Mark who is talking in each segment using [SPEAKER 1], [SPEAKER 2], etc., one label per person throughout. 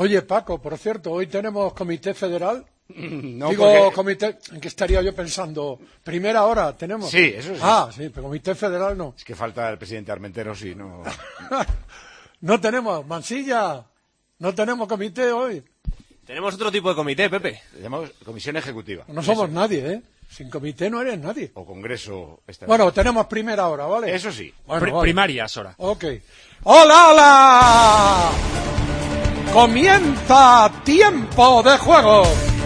[SPEAKER 1] Oye, Paco, por cierto, hoy tenemos comité federal.
[SPEAKER 2] No,
[SPEAKER 1] Digo,
[SPEAKER 2] porque...
[SPEAKER 1] comité, ¿en qué estaría yo pensando? Primera hora tenemos.
[SPEAKER 2] Sí, eso sí.
[SPEAKER 1] Sí, pero comité federal no.
[SPEAKER 2] Es que falta el presidente Armenteros y no...
[SPEAKER 1] No tenemos, Mansilla, no tenemos comité hoy.
[SPEAKER 3] Tenemos otro tipo de comité, Pepe.
[SPEAKER 2] Le llamamos comisión ejecutiva.
[SPEAKER 1] No somos nadie, ¿eh? Sin comité no eres nadie.
[SPEAKER 2] O congreso...
[SPEAKER 1] Bueno, tenemos primera hora, ¿vale?
[SPEAKER 2] Eso sí.
[SPEAKER 1] Bueno, vale.
[SPEAKER 3] Primarias ahora.
[SPEAKER 1] Ok. ¡Hola, hola! Comienza Tiempo de Juego.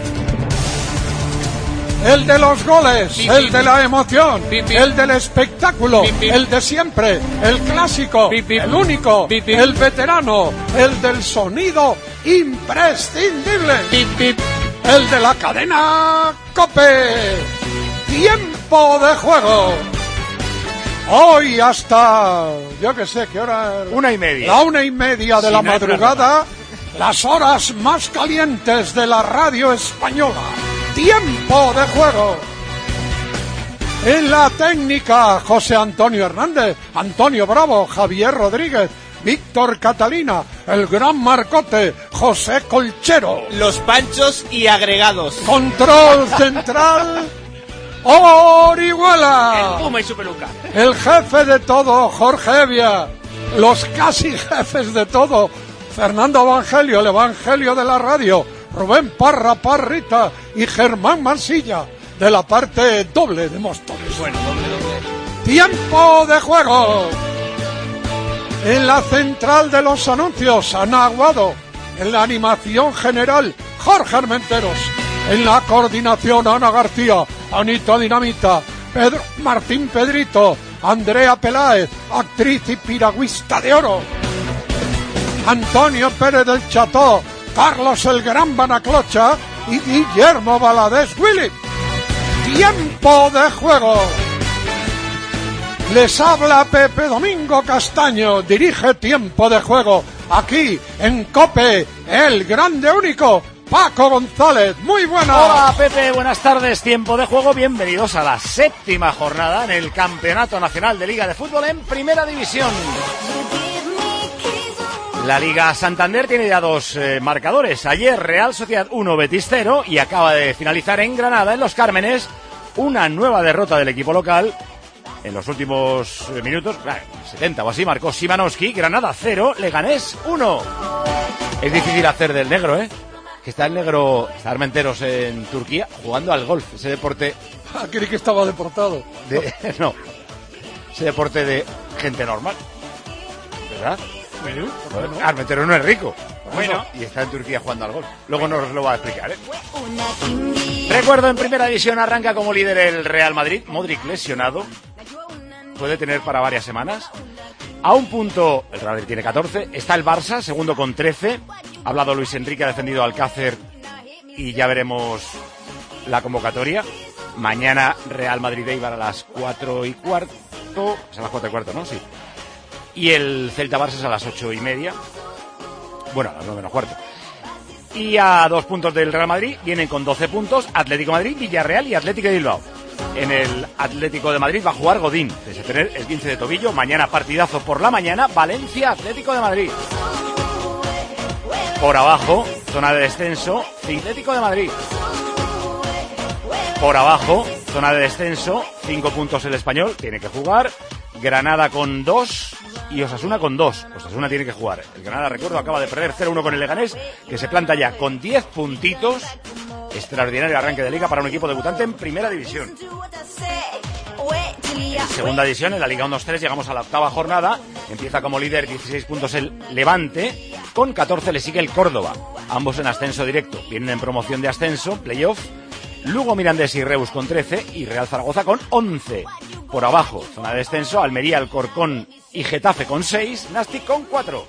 [SPEAKER 1] El de los goles, el de la emoción, el del espectáculo, el de siempre, el clásico, el único, el veterano, el del sonido imprescindible, el de la cadena COPE. Tiempo de Juego. Hoy hasta, yo que sé, ¿qué hora?
[SPEAKER 2] 1:30.
[SPEAKER 1] La 1:30 de la madrugada, las horas más calientes de la radio española. Tiempo de Juego. En la técnica, José Antonio Hernández, Antonio Bravo, Javier Rodríguez, Víctor Catalina, el gran Marcote, José Colchero.
[SPEAKER 3] Los panchos y agregados.
[SPEAKER 1] Control central, Orihuela.
[SPEAKER 3] El Puma y su peluca.
[SPEAKER 1] El jefe de todo, Jorge Evia. Los casi jefes de todo, Fernando Evangelio, el Evangelio de la radio. Rubén Parra Parrita y Germán Mansilla, de la parte doble de Móstoles.
[SPEAKER 3] Bueno, doble.
[SPEAKER 1] Tiempo de Juego. En la central de los anuncios, Ana Aguado. En la animación general, Jorge Armenteros. En la coordinación, Ana García, Anita Dinamita, Pedro Martín Pedrito, Andrea Peláez, actriz y piragüista de oro. Antonio Pérez del Cható, Carlos el Gran Banaclocha y Guillermo Valadez Willy. Tiempo de Juego. Les habla Pepe Domingo Castaño, dirige Tiempo de Juego, aquí en COPE, el grande único, Paco González. Muy buenas.
[SPEAKER 4] Hola Pepe, buenas tardes, Tiempo de Juego, bienvenidos a la 7ª jornada en el Campeonato Nacional de Liga de Fútbol en Primera División. La Liga Santander tiene ya dos marcadores. Ayer Real Sociedad 1, Betis 0 y acaba de finalizar en Granada, en Los Cármenes, una nueva derrota del equipo local. En los últimos minutos, 70 o así, marcó Szymanowski. Granada 0, Leganés 1. Es difícil hacer del negro, ¿eh? Que está el negro, está Armenteros en Turquía jugando al golf, ese deporte...
[SPEAKER 1] Creí que estaba deportado.
[SPEAKER 4] No, ese deporte de gente normal, ¿verdad?
[SPEAKER 1] Bueno,
[SPEAKER 4] Armenteros no es rico.
[SPEAKER 3] Bueno.
[SPEAKER 4] Y está en Turquía jugando al golf. Luego nos lo va a explicar, ¿eh? Recuerdo, en Primera División arranca como líder el Real Madrid. Modric lesionado. Puede tener para varias semanas. A un punto, el Real Madrid tiene 14. Está el Barça, segundo con 13. Ha hablado Luis Enrique, ha defendido al Alcácer y ya veremos la convocatoria. Mañana Real Madrid-Eibar a las 4:15. Es a las 4:15, ¿no? Sí. Y el Celta-Barça es a las 8:30. Bueno, a las 9:15. Y a 2 puntos del Real Madrid vienen con 12 puntos Atlético de Madrid, Villarreal y Atlético de Bilbao. En el Atlético de Madrid va a jugar Godín, desde tener el 15 de tobillo. Mañana partidazo por la mañana, Valencia, Atlético de Madrid. Por abajo, zona de descenso, Atlético de Madrid. Por abajo, zona de descenso, 5 puntos el Español, tiene que jugar. Granada con 2 y Osasuna con 2. Osasuna tiene que jugar. El Granada, recuerdo, acaba de perder 0-1 con el Leganés, que se planta ya con 10 puntitos. Extraordinario arranque de liga para un equipo debutante en Primera División. En Segunda División, en la Liga 1-2-3, llegamos a la 8ª jornada. Empieza como líder, 16 puntos el Levante. Con 14 le sigue el Córdoba. Ambos en ascenso directo. Vienen en promoción de ascenso, playoff. Lugo, Mirandés y Reus con 13 y Real Zaragoza con 11. Por abajo, zona de descenso, Almería, Alcorcón y Getafe con 6, Nastic con 4.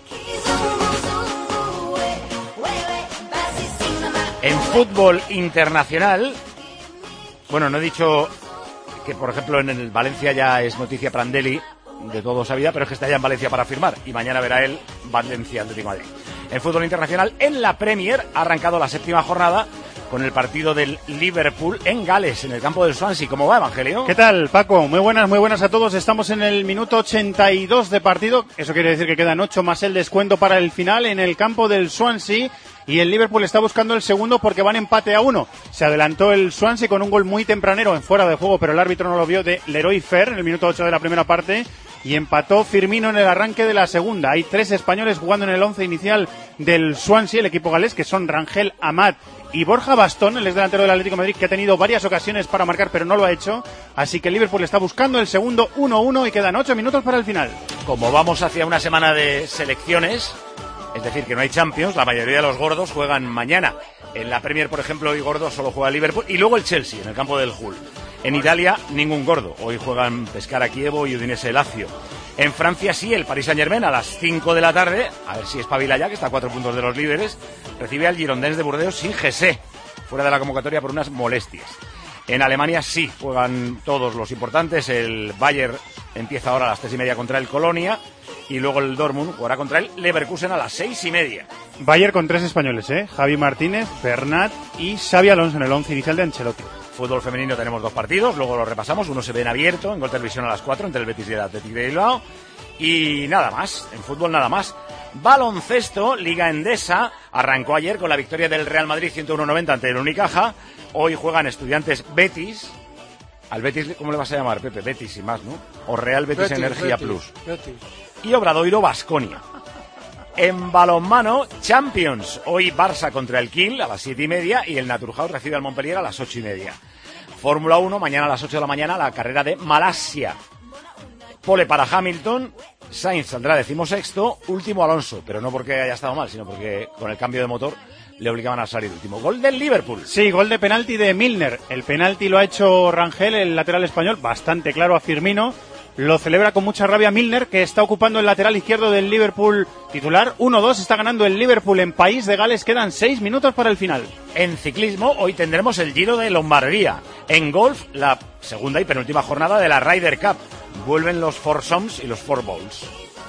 [SPEAKER 4] En fútbol internacional, bueno, no he dicho que, por ejemplo, en el Valencia ya es noticia Prandelli, de todo sabida, pero es que está ya en Valencia para firmar y mañana verá él Valencia Atlético de Madrid. En fútbol internacional, en la Premier ha arrancado la 7ª jornada con el partido del Liverpool en Gales, en el campo del Swansea. ¿Cómo va, Evangelio?
[SPEAKER 5] ¿Qué tal, Paco? Muy buenas a todos. Estamos en el minuto 82 de partido. Eso quiere decir que quedan 8 más el descuento para el final en el campo del Swansea. Y el Liverpool está buscando el segundo porque van empate a 1. Se adelantó el Swansea con un gol muy tempranero en fuera de juego, pero el árbitro no lo vio, de Leroy Fer en el minuto 8 de la primera parte. Y empató Firmino en el arranque de la segunda. Hay 3 españoles jugando en el 11 inicial del Swansea, el equipo galés, que son Rangel Amat y Borja Bastón, el exdelantero del Atlético de Madrid, que ha tenido varias ocasiones para marcar, pero no lo ha hecho. Así que el Liverpool está buscando el segundo 1-1 y quedan 8 minutos para el final.
[SPEAKER 4] Como vamos hacia una semana de selecciones, es decir, que no hay Champions, la mayoría de los gordos juegan mañana. En la Premier, por ejemplo, hoy gordo solo juega el Liverpool y luego el Chelsea, en el campo del Hull. En Italia, ningún gordo. Hoy juegan Pescara Chievo y Udinese Lazio. En Francia sí, el Paris Saint-Germain a las 5 de la tarde, a ver si espabila ya, que está a 4 puntos de los líderes, recibe al Girondins de Burdeos sin Gessé, fuera de la convocatoria por unas molestias. En Alemania sí, juegan todos los importantes. El Bayern empieza ahora a las 3:30 contra el Colonia y luego el Dortmund jugará contra el Leverkusen a las 6:30.
[SPEAKER 5] Bayern con 3 españoles, Javi Martínez, Bernat y Xavi Alonso en el 11 inicial de Ancelotti.
[SPEAKER 4] Fútbol femenino tenemos 2 partidos, luego lo repasamos. Uno se ve en abierto, en Gol Televisión a las 4, entre el Betis y el Athletic de Bilbao. Y nada más, en fútbol nada más. Baloncesto, Liga Endesa, arrancó ayer con la victoria del Real Madrid 101-90 ante el Unicaja. Hoy juegan Estudiantes Betis. Al Betis, ¿cómo le vas a llamar, Pepe? Betis y más, ¿no? O Real Betis Energía Plus.
[SPEAKER 1] Betis.
[SPEAKER 4] Y Obradoiro Baskonia. En balonmano, Champions. Hoy Barça contra el Kiel a las 7:30 y el Naturhaus recibe al Montpellier a las 8:30. Fórmula 1, mañana a las 8 de la mañana, la carrera de Malasia. Pole para Hamilton, Sainz saldrá 16º, último Alonso, pero no porque haya estado mal, sino porque con el cambio de motor le obligaban a salir último. Gol del Liverpool.
[SPEAKER 5] Sí, gol de penalti de Milner. El penalti lo ha hecho Rangel, el lateral español, bastante claro a Firmino. Lo celebra con mucha rabia Milner, que está ocupando el lateral izquierdo del Liverpool titular. 1-2, está ganando el Liverpool en País de Gales. Quedan 6 minutos para el final.
[SPEAKER 4] En ciclismo, hoy tendremos el Giro de Lombardía. En golf, la segunda y penúltima jornada de la Ryder Cup. Vuelven los foursomes y los fourballs.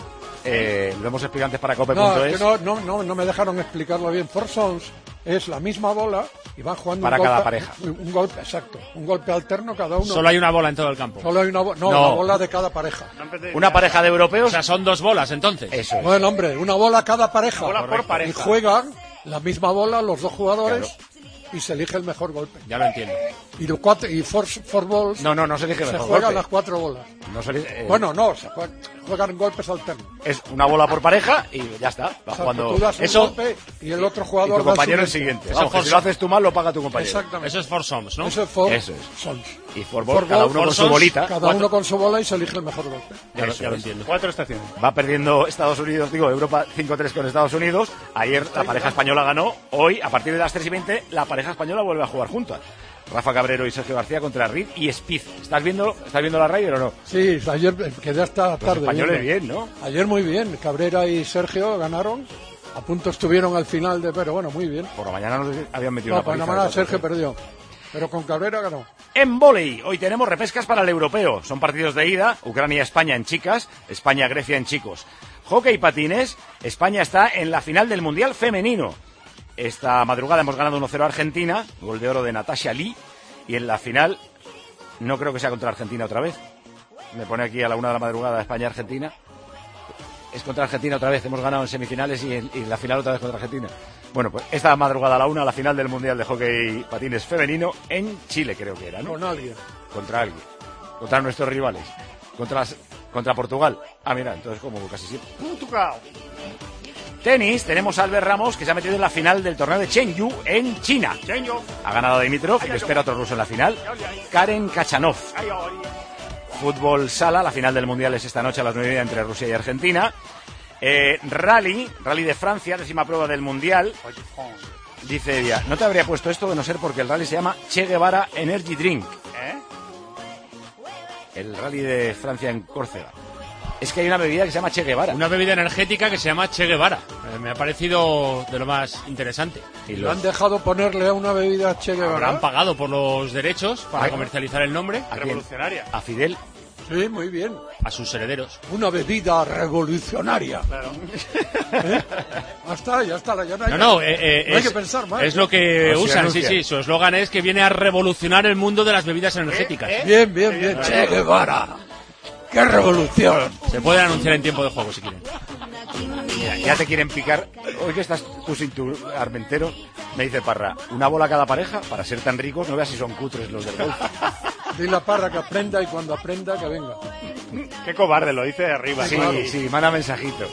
[SPEAKER 4] Lo hemos explicado antes para cope.es.
[SPEAKER 1] No me dejaron explicarlo bien. Foursomes es la misma bola y van jugando
[SPEAKER 4] para
[SPEAKER 1] un golpe,
[SPEAKER 4] cada pareja.
[SPEAKER 1] Un golpe, exacto. Un golpe alterno cada uno.
[SPEAKER 3] Solo hay una bola en todo el campo.
[SPEAKER 1] Solo hay una la bola de cada pareja.
[SPEAKER 4] Una pareja de europeos.
[SPEAKER 3] O sea, son 2 bolas entonces.
[SPEAKER 4] Eso es.
[SPEAKER 1] Bueno, hombre, una bola cada pareja.
[SPEAKER 5] Bola por pareja.
[SPEAKER 1] Y juegan la misma bola los 2 jugadores. Claro. Y se elige el mejor golpe.
[SPEAKER 3] Ya lo entiendo.
[SPEAKER 1] Y four balls.
[SPEAKER 4] No se elige el mejor golpe.
[SPEAKER 1] Se juegan las 4 bolas.
[SPEAKER 4] No se elige,
[SPEAKER 1] se juegan golpes alternos.
[SPEAKER 4] Es una bola por pareja y ya está. Va jugando.
[SPEAKER 1] Tú das un golpe y el otro jugador
[SPEAKER 4] y tu compañero el siguiente. Vamos, que si lo haces tú mal, lo paga tu compañero.
[SPEAKER 1] Exactamente.
[SPEAKER 3] Eso es foursomes, ¿no?
[SPEAKER 1] Eso es.
[SPEAKER 4] Y fourballs, cada uno con su bolita.
[SPEAKER 1] Cada uno con su bola y se elige el mejor golpe.
[SPEAKER 3] Ya lo entiendo.
[SPEAKER 5] 4 estaciones.
[SPEAKER 4] Va perdiendo Estados Unidos, Europa 5-3 con Estados Unidos. Ayer la pareja española ganó. Hoy, a partir de las 3:20, la pareja española vuelve a jugar juntas. Rafa Cabrero y Sergio García contra Reed y Spieth. ¿Estás viendo la Ryder o no?
[SPEAKER 1] Sí, ayer quedé hasta tarde.
[SPEAKER 4] Los españoles bien, ¿no?
[SPEAKER 1] Ayer muy bien. Cabrera y Sergio ganaron. A punto estuvieron al final pero bueno, muy bien.
[SPEAKER 4] Por la mañana nos habían metido una paliza.
[SPEAKER 1] No, por la mañana Sergio perdió. Pero con Cabrera ganó.
[SPEAKER 4] En vóley, hoy tenemos repescas para el europeo. Son partidos de ida. Ucrania-España en chicas. España-Grecia en chicos. Hockey y patines. España está en la final del Mundial Femenino. Esta madrugada hemos ganado 1-0 a Argentina, gol de oro de Natasha Lee, y en la final no creo que sea contra Argentina otra vez. Me pone aquí a la 1 de la madrugada España-Argentina. Es contra Argentina otra vez, hemos ganado en semifinales y en la final otra vez contra Argentina. Bueno, pues esta madrugada a la 1, la final del Mundial de Hockey y Patines femenino en Chile, creo que era, ¿no?
[SPEAKER 1] Con alguien.
[SPEAKER 4] Contra alguien. Contra nuestros rivales. Contra Portugal. Ah, mira, entonces como casi siempre.
[SPEAKER 5] Portugal.
[SPEAKER 4] Tenis, tenemos a Albert Ramos, que se ha metido en la final del torneo de Chengdu en China. Ha ganado a Dimitrov y le espera otro ruso en la final, Karen Kachanov. Fútbol sala, la final del Mundial es esta noche a las 9:30 entre Rusia y Argentina. Rally de Francia, 10ª prueba del Mundial. Dice ella, no te habría puesto esto de no ser porque el rally se llama Che Guevara Energy Drink. El rally de Francia en Córcega. Es que hay una bebida que se llama Che Guevara.
[SPEAKER 3] Una bebida energética que se llama Che Guevara. Me ha parecido de lo más interesante.
[SPEAKER 1] ¿Y lo han dejado ponerle a una bebida Che Guevara?
[SPEAKER 3] Habrán pagado por los derechos para comercializar el nombre.
[SPEAKER 5] Revolucionaria.
[SPEAKER 4] A Fidel.
[SPEAKER 1] Sí, muy bien.
[SPEAKER 3] A sus herederos.
[SPEAKER 1] Una bebida revolucionaria.
[SPEAKER 5] Claro.
[SPEAKER 1] Ya está. Ya no
[SPEAKER 3] No,
[SPEAKER 1] hay que pensar más.
[SPEAKER 3] es lo que
[SPEAKER 2] Así
[SPEAKER 3] usan,
[SPEAKER 2] anuncia.
[SPEAKER 3] sí. Su eslogan es que viene a revolucionar el mundo de las bebidas energéticas.
[SPEAKER 1] Bien. Che Guevara. ¡Qué revolución!
[SPEAKER 3] Se pueden anunciar en tiempo de juego si quieren.
[SPEAKER 4] Mira, ya te quieren picar. Hoy que estás tú sin tu Armentero, me dice Parra, una bola a cada pareja para ser tan ricos, no veas si son cutres los del golf.
[SPEAKER 1] Dile a Parra que aprenda y cuando aprenda que venga.
[SPEAKER 5] Qué cobarde, lo dice de arriba.
[SPEAKER 4] Sí, manda mensajito.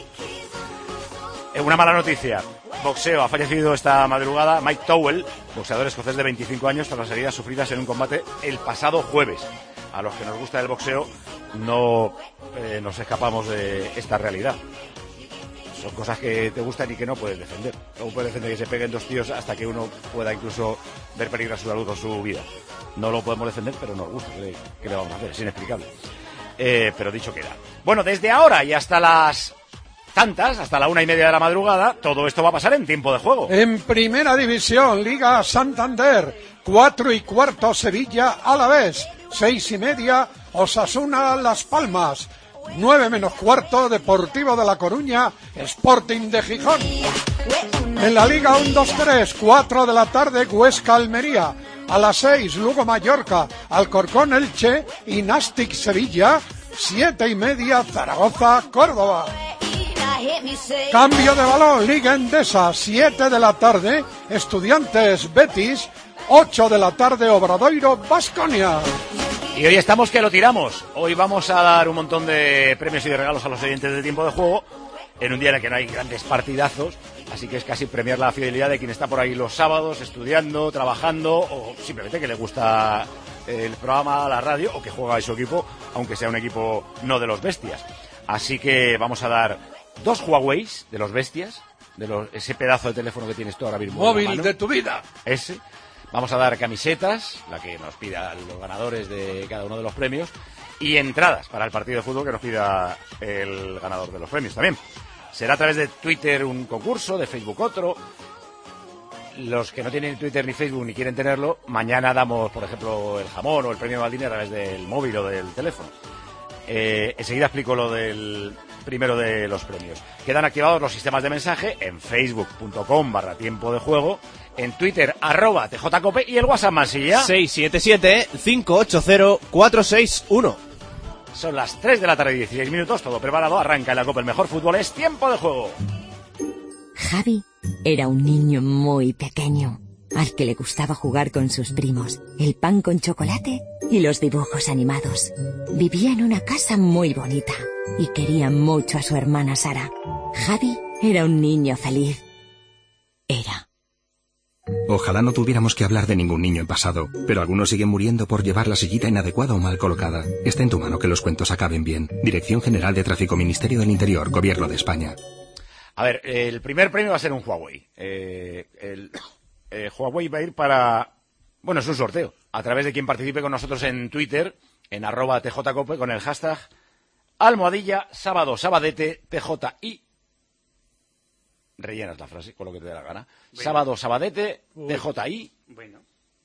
[SPEAKER 4] Una mala noticia. Boxeo, ha fallecido esta madrugada Mike Towell, boxeador escocés de 25 años, tras las heridas sufridas en un combate el pasado jueves. A los que nos gusta el boxeo no nos escapamos de esta realidad. Son cosas que te gustan y que no puedes defender. No puedes defender que se peguen dos tíos hasta que uno pueda incluso ver peligrar su salud o su vida. No lo podemos defender, pero nos gusta. ¿Qué le vamos a hacer? Es inexplicable. Pero dicho queda. Bueno, desde ahora y hasta las tantas, hasta la 1:30 de la madrugada, todo esto va a pasar en tiempo de juego.
[SPEAKER 1] En Primera División, Liga Santander, 4:15 Sevilla Alavés, 6:30 Osasuna Las Palmas, 9 menos cuarto Deportivo de La Coruña, Sporting de Gijón. En la Liga 1-2-3, 4 de la tarde Huesca Almería, a las 6 Lugo Mallorca, Alcorcón Elche y Nastic Sevilla, 7:30 Zaragoza Córdoba. Cambio de balón, Liga Endesa, 7 de la tarde, Estudiantes Betis, 8 de la tarde, Obradoiro Baskonia.
[SPEAKER 4] Y hoy estamos que lo tiramos. Hoy vamos a dar un montón de premios y de regalos a los oyentes de tiempo de juego, en un día en el que no hay grandes partidazos, así que es casi premiar la fidelidad de quien está por ahí los sábados, estudiando, trabajando, o simplemente que le gusta el programa, la radio, o que juega en su equipo, aunque sea un equipo no de los bestias. Así que vamos a dar 2 Huawei de los bestias, ese pedazo de teléfono que tienes tú ahora mismo.
[SPEAKER 1] Móvil de tu vida.
[SPEAKER 4] Ese. Vamos a dar camisetas, la que nos pida los ganadores de cada uno de los premios, y entradas para el partido de fútbol que nos pida el ganador de los premios también. Será a través de Twitter un concurso, de Facebook otro. Los que no tienen Twitter ni Facebook ni quieren tenerlo, mañana damos, por ejemplo, el jamón o el premio Maldini a través del móvil o del teléfono. Enseguida explico lo del primero de los premios. Quedan activados los sistemas de mensaje en facebook.com/tiempo de juego, en Twitter @tjcope y el WhatsApp Mansilla
[SPEAKER 6] 677-580-461.
[SPEAKER 4] Son las 3 de la tarde y 16 minutos, todo preparado, arranca en la Copa el mejor fútbol, es tiempo de juego.
[SPEAKER 7] Javi era un niño muy pequeño, al que le gustaba jugar con sus primos, el pan con chocolate y los dibujos animados. Vivía en una casa muy bonita y quería mucho a su hermana Sara. Javi era un niño feliz. Era.
[SPEAKER 8] Ojalá no tuviéramos que hablar de ningún niño en pasado, pero algunos siguen muriendo por llevar la sillita inadecuada o mal colocada. Está en tu mano que los cuentos acaben bien. Dirección General de Tráfico, Ministerio del Interior, Gobierno de España.
[SPEAKER 4] A ver, el primer premio va a ser un Huawei. Huawei va a ir para... Bueno, es un sorteo. A través de quien participe con nosotros en Twitter, en @tjcope, con el hashtag #sábado, sabadete, TJI. Rellenas la frase con lo que te dé la gana. Bueno. Sábado, sabadete, TJI.
[SPEAKER 5] Bueno.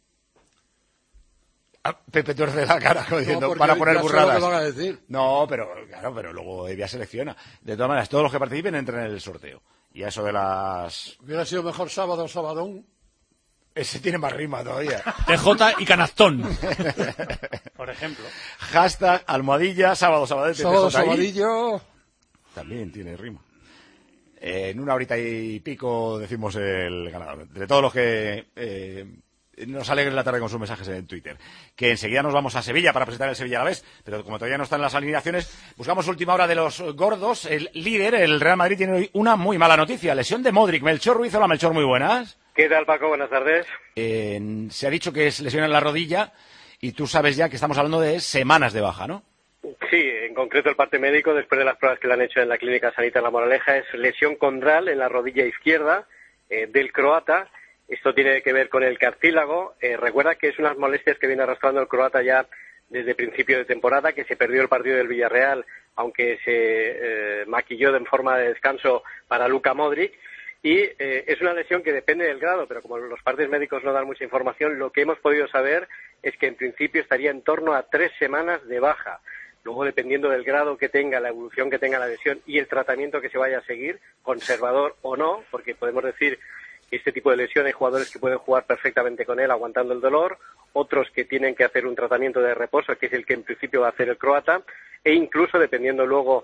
[SPEAKER 4] Pepe tuerce la cara como diciendo, para poner burradas. No, pero claro, pero luego Evia selecciona. De todas maneras, todos los que participen entran en el sorteo. Y a eso de las...
[SPEAKER 1] Hubiera sido mejor sábado, sabadón.
[SPEAKER 4] Ese tiene más rima todavía.
[SPEAKER 3] TJ y canastón.
[SPEAKER 5] Por ejemplo.
[SPEAKER 4] Hashtag sábado, sabadete,
[SPEAKER 1] sábado,
[SPEAKER 4] TJI.
[SPEAKER 1] Sabadillo.
[SPEAKER 4] También tiene rima. En 1 horita y pico decimos el ganador. De todos los que nos alegren la tarde con sus mensajes en Twitter. Que enseguida nos vamos a Sevilla para presentar el Sevilla Alavés, pero como todavía no están las alineaciones, buscamos última hora de los gordos. El líder, el Real Madrid, tiene hoy una muy mala noticia. Lesión de Modric. Melchor Ruiz. Hola, Melchor, muy buenas.
[SPEAKER 9] ¿Qué tal, Paco? Buenas tardes.
[SPEAKER 4] Se ha dicho que es lesión en la rodilla y tú sabes ya que estamos hablando de semanas de baja, ¿no?
[SPEAKER 9] Sí, en concreto el parte médico, después de las pruebas que le han hecho en la Clínica Sanitaria La Moraleja, es lesión condral en la rodilla izquierda del croata. Esto tiene que ver con el cartílago. Recuerda que es unas molestias que viene arrastrando el croata ya desde principio de temporada, que se perdió el partido del Villarreal, aunque se maquilló en forma de descanso para Luka Modric. Y es una lesión que depende del grado, pero como los partes médicos no dan mucha información, lo que hemos podido saber es que en principio estaría en torno a 3 semanas de baja. Luego, dependiendo del grado que tenga, la evolución que tenga la lesión y el tratamiento que se vaya a seguir, conservador o no, porque podemos decir que este tipo de lesión hay jugadores que pueden jugar perfectamente con él aguantando el dolor, otros que tienen que hacer un tratamiento de reposo, que es el que en principio va a hacer el croata, e incluso dependiendo luego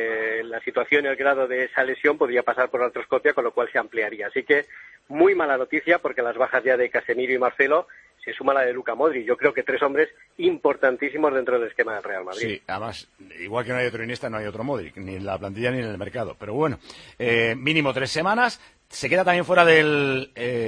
[SPEAKER 9] la situación y el grado de esa lesión podría pasar por artroscopia, con lo cual se ampliaría. Así que muy mala noticia, porque las bajas ya de Casemiro y Marcelo se suma la de Luka Modric. Yo creo que 3 hombres importantísimos dentro del esquema del Real Madrid.
[SPEAKER 4] Sí, además, igual que no hay otro Iniesta, no hay otro Modric, ni en la plantilla ni en el mercado. Pero bueno, mínimo 3 semanas. Se queda también fuera del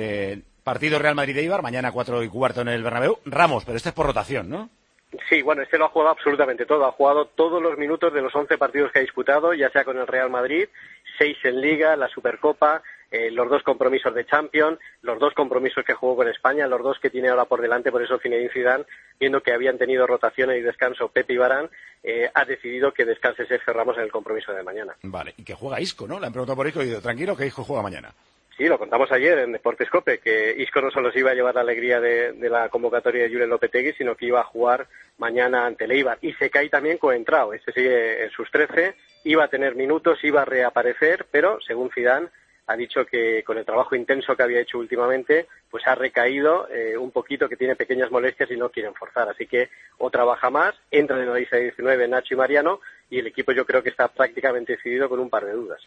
[SPEAKER 4] partido Real Madrid-Eibar, mañana 4:15 en el Bernabéu. Ramos, pero este es por rotación, ¿no?
[SPEAKER 9] Sí, bueno, este lo ha jugado absolutamente todo. Ha jugado todos los minutos de los 11 partidos que ha disputado, ya sea con el Real Madrid, 6 en Liga, la Supercopa, los 2 compromisos de Champions, los 2 compromisos que jugó con España, los 2 que tiene ahora por delante. Por eso Zinedine Zidane, viendo que habían tenido rotaciones y descanso Pepe y Varane, ha decidido que descanse Sergio Ramos en el compromiso de mañana.
[SPEAKER 4] Vale, y que juega Isco, ¿no? Le han preguntado por Isco y dicho, tranquilo, que Isco juega mañana.
[SPEAKER 9] Sí, lo contamos ayer en Deportes COPE, que Isco no solo se iba a llevar la alegría de la convocatoria de Julen Lopetegui, sino que iba a jugar mañana ante el Eibar. Y se cae también Coentrao, este sigue en sus 13, iba a tener minutos, iba a reaparecer, pero según Zidane ha dicho que con el trabajo intenso que había hecho últimamente, pues ha recaído un poquito, que tiene pequeñas molestias y no quieren forzar. Así que otra baja más, entran en la lista de 19 Nacho y Mariano, y el equipo yo creo que está prácticamente decidido con un par de dudas.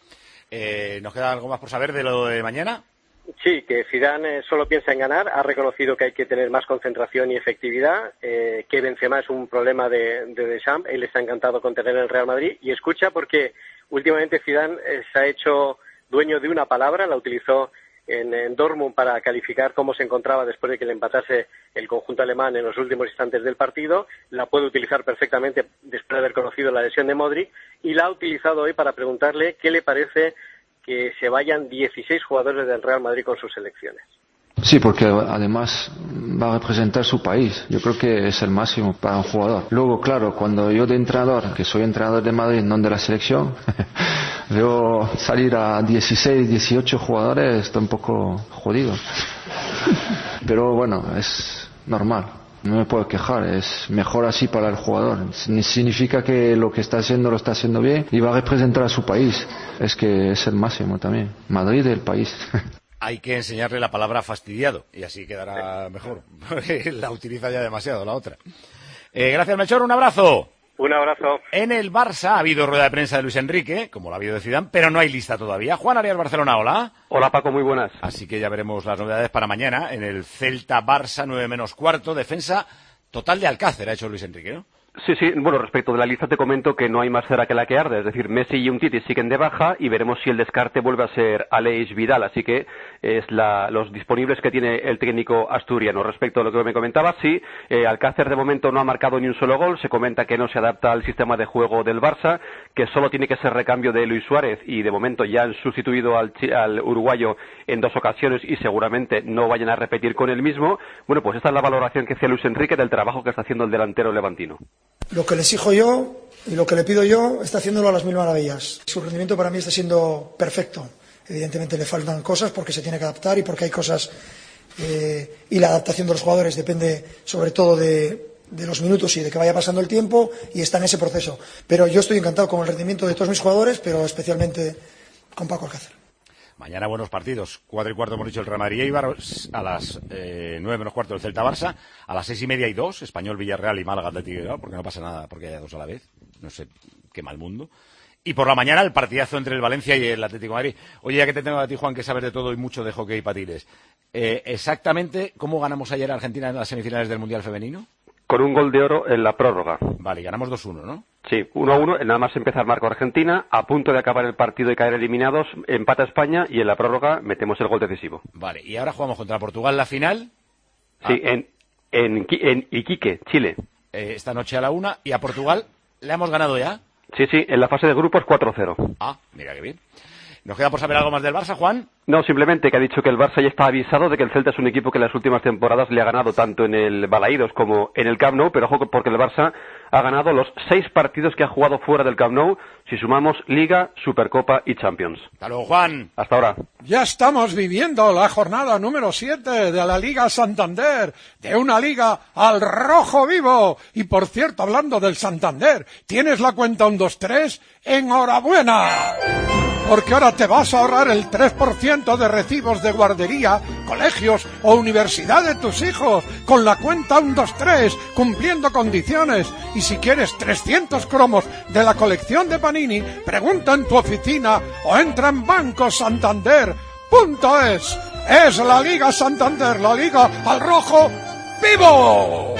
[SPEAKER 4] ¿Nos queda algo más por saber de lo de mañana?
[SPEAKER 9] Sí, que Zidane solo piensa en ganar, ha reconocido que hay que tener más concentración y efectividad, que Benzema es un problema de Deschamps, él está encantado con tener el Real Madrid, y escucha porque últimamente Zidane se ha hecho dueño de una palabra, la utilizó en Dortmund para calificar cómo se encontraba después de que le empatase el conjunto alemán en los últimos instantes del partido, la puede utilizar perfectamente después de haber conocido la lesión de Modric, y la ha utilizado hoy para preguntarle qué le parece que se vayan 16 jugadores del Real Madrid con sus selecciones.
[SPEAKER 6] Sí, porque además va a representar su país. Yo creo que es el máximo para un jugador. Luego, claro, cuando yo de entrenador, que soy entrenador de Madrid, no de la selección, veo salir a 16, 18 jugadores, está un poco jodido. Pero bueno, es normal. No me puedo quejar, es mejor así para el jugador. Significa que lo que está haciendo lo está haciendo bien y va a representar a su país. Es que es el máximo también. Madrid es el país.
[SPEAKER 4] Hay que enseñarle la palabra fastidiado y así quedará mejor. La utiliza ya demasiado la otra. Gracias, Melchor, un abrazo.
[SPEAKER 9] Un abrazo.
[SPEAKER 4] En el Barça ha habido rueda de prensa de Luis Enrique, como la ha habido de Zidane, pero no hay lista todavía. Juan Arias, Barcelona, hola.
[SPEAKER 10] Hola, Paco, muy buenas.
[SPEAKER 4] Así que ya veremos las novedades para mañana en el Celta-Barça 9:15, defensa total de Alcácer, ha hecho Luis Enrique, ¿no?
[SPEAKER 10] Sí, bueno, respecto de la lista te comento que no hay más cera que la que arde, es decir, Messi y Umtiti siguen de baja y veremos si el descarte vuelve a ser Aleix Vidal, así que es los disponibles que tiene el técnico asturiano. Respecto a lo que me comentabas, sí, Alcácer de momento no ha marcado ni un solo gol, se comenta que no se adapta al sistema de juego del Barça, que solo tiene que ser recambio de Luis Suárez y de momento ya han sustituido al uruguayo en 2 ocasiones y seguramente no vayan a repetir con el mismo. Bueno, pues esta es la valoración que hace Luis Enrique del trabajo que está haciendo el delantero levantino.
[SPEAKER 11] Lo que le exijo yo y lo que le pido yo está haciéndolo a las mil maravillas. Su rendimiento para mí está siendo perfecto. Evidentemente le faltan cosas porque se tiene que adaptar y porque hay cosas y la adaptación de los jugadores depende sobre todo de los minutos y de que vaya pasando el tiempo y está en ese proceso. Pero yo estoy encantado con el rendimiento de todos mis jugadores, pero especialmente con Paco Alcácer.
[SPEAKER 4] Mañana buenos partidos. 4:15 hemos dicho el Real Madrid Eibar, a las 9:15 el Celta Barça, a las 6:30 hay 2, Español Villarreal y Málaga Atlético, porque no pasa nada porque haya 2 a la vez. No sé, qué mal mundo. Y por la mañana el partidazo entre el Valencia y el Atlético de Madrid. Oye, ya que te tengo a ti, Juan, que sabes de todo y mucho de hockey y patines. Exactamente, ¿cómo ganamos ayer a Argentina en las semifinales del Mundial Femenino?
[SPEAKER 10] Con un gol de oro en la prórroga.
[SPEAKER 4] Vale, y ganamos 2-1, ¿no?
[SPEAKER 10] Sí, 1-1, nada más empezar marco Argentina, a punto de acabar el partido y caer eliminados, empata España y en la prórroga metemos el gol decisivo.
[SPEAKER 4] Vale, y ahora jugamos contra Portugal la final.
[SPEAKER 10] Sí, en Iquique, Chile.
[SPEAKER 4] Esta noche a la 1, y a Portugal le hemos ganado ya.
[SPEAKER 10] Sí, en la fase de grupos 4-0.
[SPEAKER 4] Ah, mira qué bien. ¿Nos queda por saber algo más del Barça, Juan?
[SPEAKER 10] No, simplemente que ha dicho que el Barça ya está avisado de que el Celta es un equipo que en las últimas temporadas le ha ganado tanto en el Balaídos como en el Camp Nou, pero ojo porque el Barça ha ganado los 6 partidos que ha jugado fuera del Camp Nou, si sumamos Liga, Supercopa y Champions.
[SPEAKER 4] Hasta luego, Juan.
[SPEAKER 10] Hasta ahora.
[SPEAKER 1] Ya estamos viviendo la jornada número 7 de la Liga Santander, de una liga al rojo vivo. Y por cierto, hablando del Santander, ¿tienes la cuenta 123? ¡Enhorabuena! Porque ahora te vas a ahorrar el 3% de recibos de guardería, colegios o universidad de tus hijos con la cuenta 123, cumpliendo condiciones. Y si quieres 300 cromos de la colección de Panini, pregunta en tu oficina o entra en bancosantander.es. Es la Liga Santander, la Liga al rojo vivo.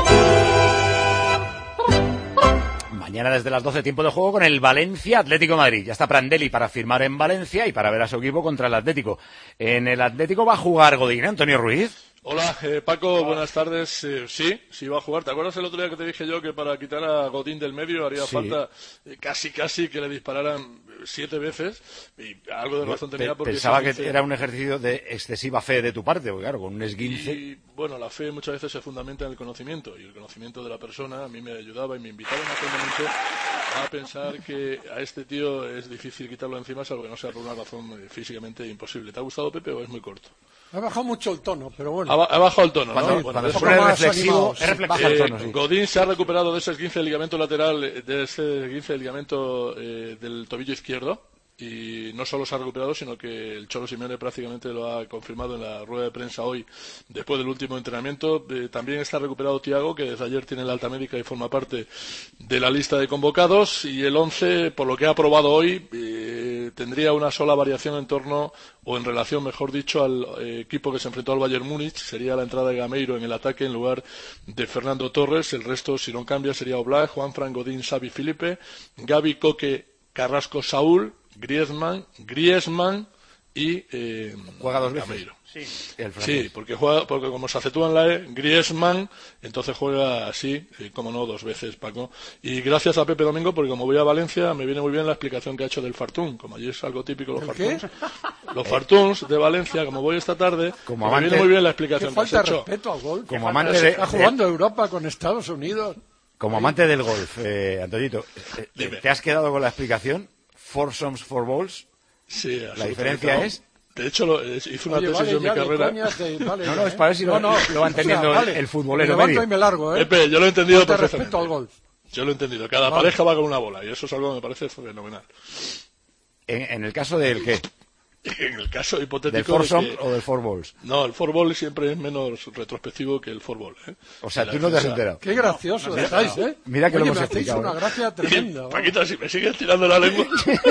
[SPEAKER 4] Mañana desde las 12, tiempo de juego con el Valencia Atlético de Madrid. Ya está Prandelli para firmar en Valencia y para ver a su equipo contra el Atlético. En el Atlético va a jugar Godín, Antonio Ruiz.
[SPEAKER 12] Hola, Paco, buenas tardes. Sí va a jugar. ¿Te acuerdas el otro día que te dije yo que para quitar a Godín del medio haría falta casi que le dispararan 7 veces? Y algo de razón tenía porque...
[SPEAKER 4] Pensaba que era un ejercicio de excesiva fe de tu parte, porque claro, con un esguince...
[SPEAKER 12] Y bueno, la fe muchas veces se fundamenta en el conocimiento, y el conocimiento de la persona a mí me ayudaba y me invitaba en aquel momento a pensar que a este tío es difícil quitarlo encima, salvo que no sea por una razón físicamente imposible. ¿Te ha gustado, Pepe, o es muy corto?
[SPEAKER 1] Ha bajado mucho el tono, pero bueno.
[SPEAKER 12] Ha bajado el tono, ¿no?
[SPEAKER 4] Cuando es reflexivo, baja el tono, sí.
[SPEAKER 12] Godín se ha recuperado de ese esguince del ligamento lateral, de ese esguince del ligamento del tobillo izquierdo. Y no solo se ha recuperado, sino que el Cholo Simeone prácticamente lo ha confirmado en la rueda de prensa hoy, después del último entrenamiento. También está recuperado Thiago, que desde ayer tiene la alta médica y forma parte de la lista de convocados. Y el 11, por lo que ha probado hoy, tendría una sola variación en torno, o en relación, mejor dicho, al equipo que se enfrentó al Bayern Múnich. Sería la entrada de Gameiro en el ataque en lugar de Fernando Torres. El resto, si no cambia, sería Oblak, Juanfran, Godín, Xavi, Filipe, Gavi, Coque, Carrasco, Saúl, Griezmann y
[SPEAKER 4] juega 2 veces.
[SPEAKER 12] Gameiro.
[SPEAKER 4] Sí,
[SPEAKER 12] porque como se acentúa en la E, Griezmann, entonces juega así, como no, 2 veces, Paco. Y gracias a Pepe Domingo, porque como voy a Valencia, me viene muy bien la explicación que ha hecho del Fartún. Como allí es algo típico los Fartuns. Los Fartuns de Valencia, como voy esta tarde, me viene muy bien la explicación que has hecho.
[SPEAKER 1] Falta respeto al golf.
[SPEAKER 4] Como amante
[SPEAKER 1] está jugando Europa con Estados Unidos.
[SPEAKER 4] Como amante del golf, Antoñito, ¿te has quedado con la explicación? 4 sums, 4 balls.
[SPEAKER 12] Sí,
[SPEAKER 4] la diferencia es...
[SPEAKER 12] De hecho, hice una tesis en mi carrera.
[SPEAKER 4] No, es para ver si lo va entendiendo el futbolero medio.
[SPEAKER 1] Y me largo,
[SPEAKER 12] Pepe, yo lo he entendido perfectamente.
[SPEAKER 1] Respeto al golf.
[SPEAKER 12] Yo lo he entendido. Cada pareja va con una bola, y eso es algo que me parece fenomenal.
[SPEAKER 4] ¿En el caso del qué?
[SPEAKER 12] En el caso hipotético
[SPEAKER 4] ¿del foursome o del four balls?
[SPEAKER 12] No, el four ball siempre es menos retrospectivo que el four ball, ¿eh?
[SPEAKER 4] O sea, tú no te has enterado.
[SPEAKER 1] Qué gracioso estáis, ¿eh?
[SPEAKER 4] Mira que lo hemos
[SPEAKER 1] me
[SPEAKER 4] explicado.
[SPEAKER 1] una gracia tremenda.
[SPEAKER 12] Paquito, si me sigues tirando la lengua...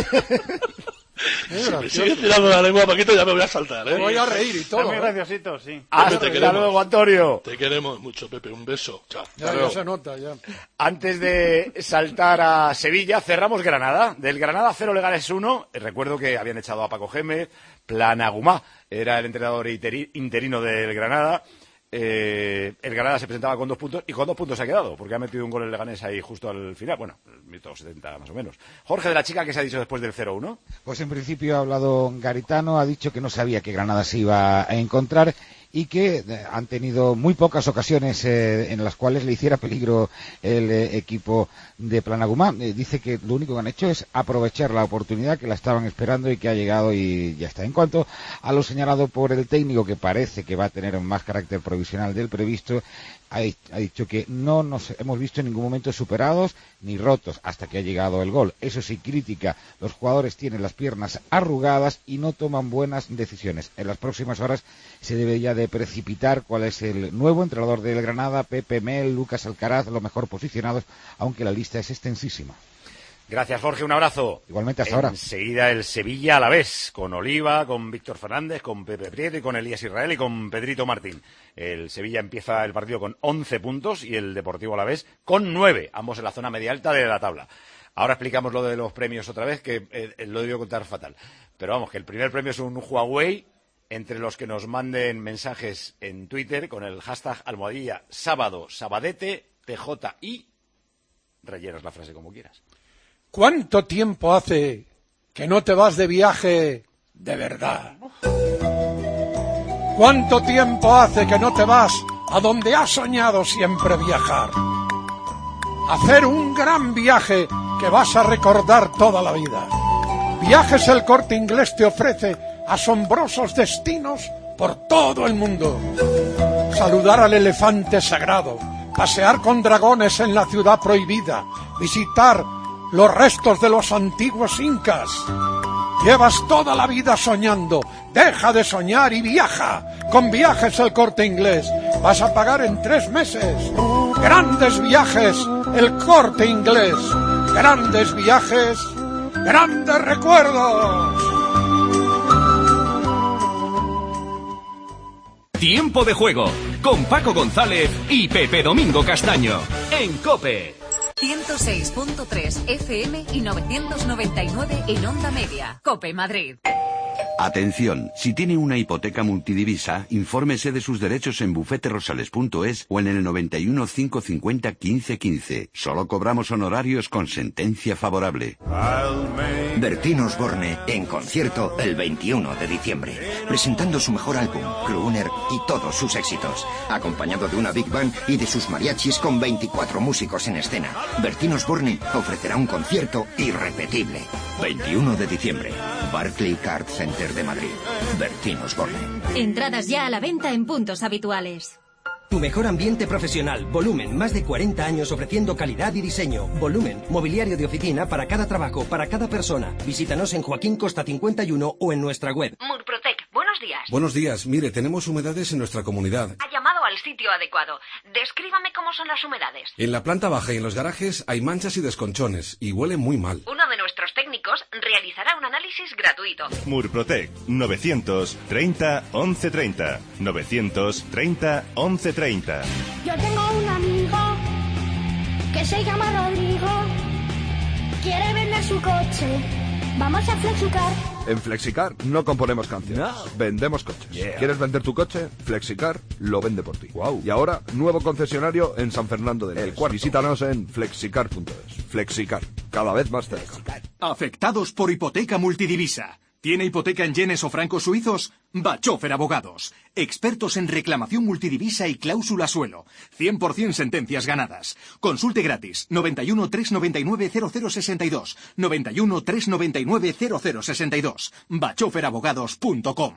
[SPEAKER 12] Si me sigues tirando la lengua, Paquito, ya me voy a saltar, ¿eh?
[SPEAKER 1] Me voy a reír y todo.
[SPEAKER 5] Está muy graciosito, sí.
[SPEAKER 4] Hasta luego, Antonio.
[SPEAKER 12] Te queremos mucho, Pepe. Un beso. Chao.
[SPEAKER 1] Ya se nota, ya.
[SPEAKER 4] Antes de saltar a Sevilla, cerramos Granada. Del Granada 0, Leganés 1. Recuerdo que habían echado a Paco Gémez. Planagumá era el entrenador interino del Granada. El Granada se presentaba con 2 puntos y con 2 puntos se ha quedado, porque ha metido un gol el Leganés ahí justo al final, bueno, el minuto 70 más o menos. Jorge de la Chica, ¿qué se ha dicho después del 0-1?
[SPEAKER 13] Pues en principio ha hablado Garitano, ha dicho que no sabía que Granada se iba a encontrar y que han tenido muy pocas ocasiones en las cuales le hiciera peligro el equipo de Planagumá. Dice que lo único que han hecho es aprovechar la oportunidad, que la estaban esperando y que ha llegado y ya está. En cuanto a lo señalado por el técnico, que parece que va a tener más carácter provisional del previsto, ha dicho que no nos hemos visto en ningún momento superados ni rotos hasta que ha llegado el gol. Eso sí, crítica, los jugadores tienen las piernas arrugadas y no toman buenas decisiones. En las próximas horas se debería de precipitar cuál es el nuevo entrenador del Granada, Pepe Mel, Lucas Alcaraz, los mejor posicionados, aunque la lista es extensísima.
[SPEAKER 4] Gracias, Jorge, un abrazo.
[SPEAKER 13] Igualmente, hasta ahora.
[SPEAKER 4] Enseguida el Sevilla a la vez, con Oliva, con Víctor Fernández, con Pepe Prieto y con Elías Israel y con Pedrito Martín. El Sevilla empieza el partido con 11 puntos y el Deportivo Alavés con 9, ambos en la zona media alta de la tabla. Ahora explicamos lo de los premios otra vez, que lo he debido contar fatal. Pero vamos, que el primer premio es un Huawei, entre los que nos manden mensajes en Twitter con el hashtag @ sábado, sabadete, TJI, rellenas la frase como quieras.
[SPEAKER 1] ¿Cuánto tiempo hace que no te vas de viaje de verdad. ¿Cuánto tiempo hace que no te vas a donde has soñado siempre viajar? Hacer un gran viaje que vas a recordar toda la vida. Viajes El Corte Inglés te ofrece asombrosos destinos por todo el mundo. Saludar al elefante sagrado, pasear con dragones en la ciudad prohibida, visitar los restos de los antiguos incas. Llevas toda la vida soñando, deja de soñar y viaja. Con Viajes El Corte Inglés vas a pagar en 3 meses. Grandes viajes, El Corte Inglés. Grandes viajes, grandes recuerdos.
[SPEAKER 14] Tiempo de juego con Paco González y Pepe Domingo Castaño en COPE.
[SPEAKER 15] 106.3 FM y 999 en onda media. COPE Madrid.
[SPEAKER 16] Atención, si tiene una hipoteca multidivisa, infórmese de sus derechos en bufeterosales.es o en el 91 550 15 15. Solo cobramos honorarios con sentencia favorable.
[SPEAKER 17] Bertín Osborne en concierto el 21 de diciembre, presentando su mejor álbum, Crooner, y todos sus éxitos, acompañado de una Big Band y de sus mariachis con 24 músicos en escena. Bertín Osborne ofrecerá un concierto irrepetible. 21 de diciembre, Barclay Card Center de Madrid. Bertín Osborne.
[SPEAKER 18] Entradas ya a la venta en puntos habituales.
[SPEAKER 19] Tu mejor ambiente profesional. Volumen, más de 40 años ofreciendo calidad y diseño. Volumen, mobiliario de oficina para cada trabajo, para cada persona. Visítanos en Joaquín Costa 51 o en nuestra web.
[SPEAKER 20] Murprotec, buenos días.
[SPEAKER 21] Buenos días, mire, tenemos humedades en nuestra comunidad.
[SPEAKER 20] Ha llamado al sitio adecuado. Descríbame cómo son las humedades.
[SPEAKER 21] En la planta baja y en los garajes hay manchas y desconchones y huele muy mal.
[SPEAKER 20] Uno de nuestros técnicos realizará un análisis gratuito.
[SPEAKER 22] Murprotec, 930 1130. 930 1130.
[SPEAKER 23] Yo tengo un amigo que se llama Rodrigo. Quiere vender su coche. Vamos a Flexicar.
[SPEAKER 24] En Flexicar no componemos canciones, vendemos coches. ¿Quieres vender tu coche? Flexicar lo vende por ti. Y ahora, nuevo concesionario en San Fernando del Este. Visítanos en flexicar.es. Flexicar, cada vez más cerca.
[SPEAKER 25] Afectados por hipoteca multidivisa. ¿Tiene hipoteca en yenes o francos suizos? Bachofer Abogados. Expertos en reclamación multidivisa y cláusula suelo. 100% sentencias ganadas. Consulte gratis. 91 399 0062. 91 399 0062. bachoferabogados.com.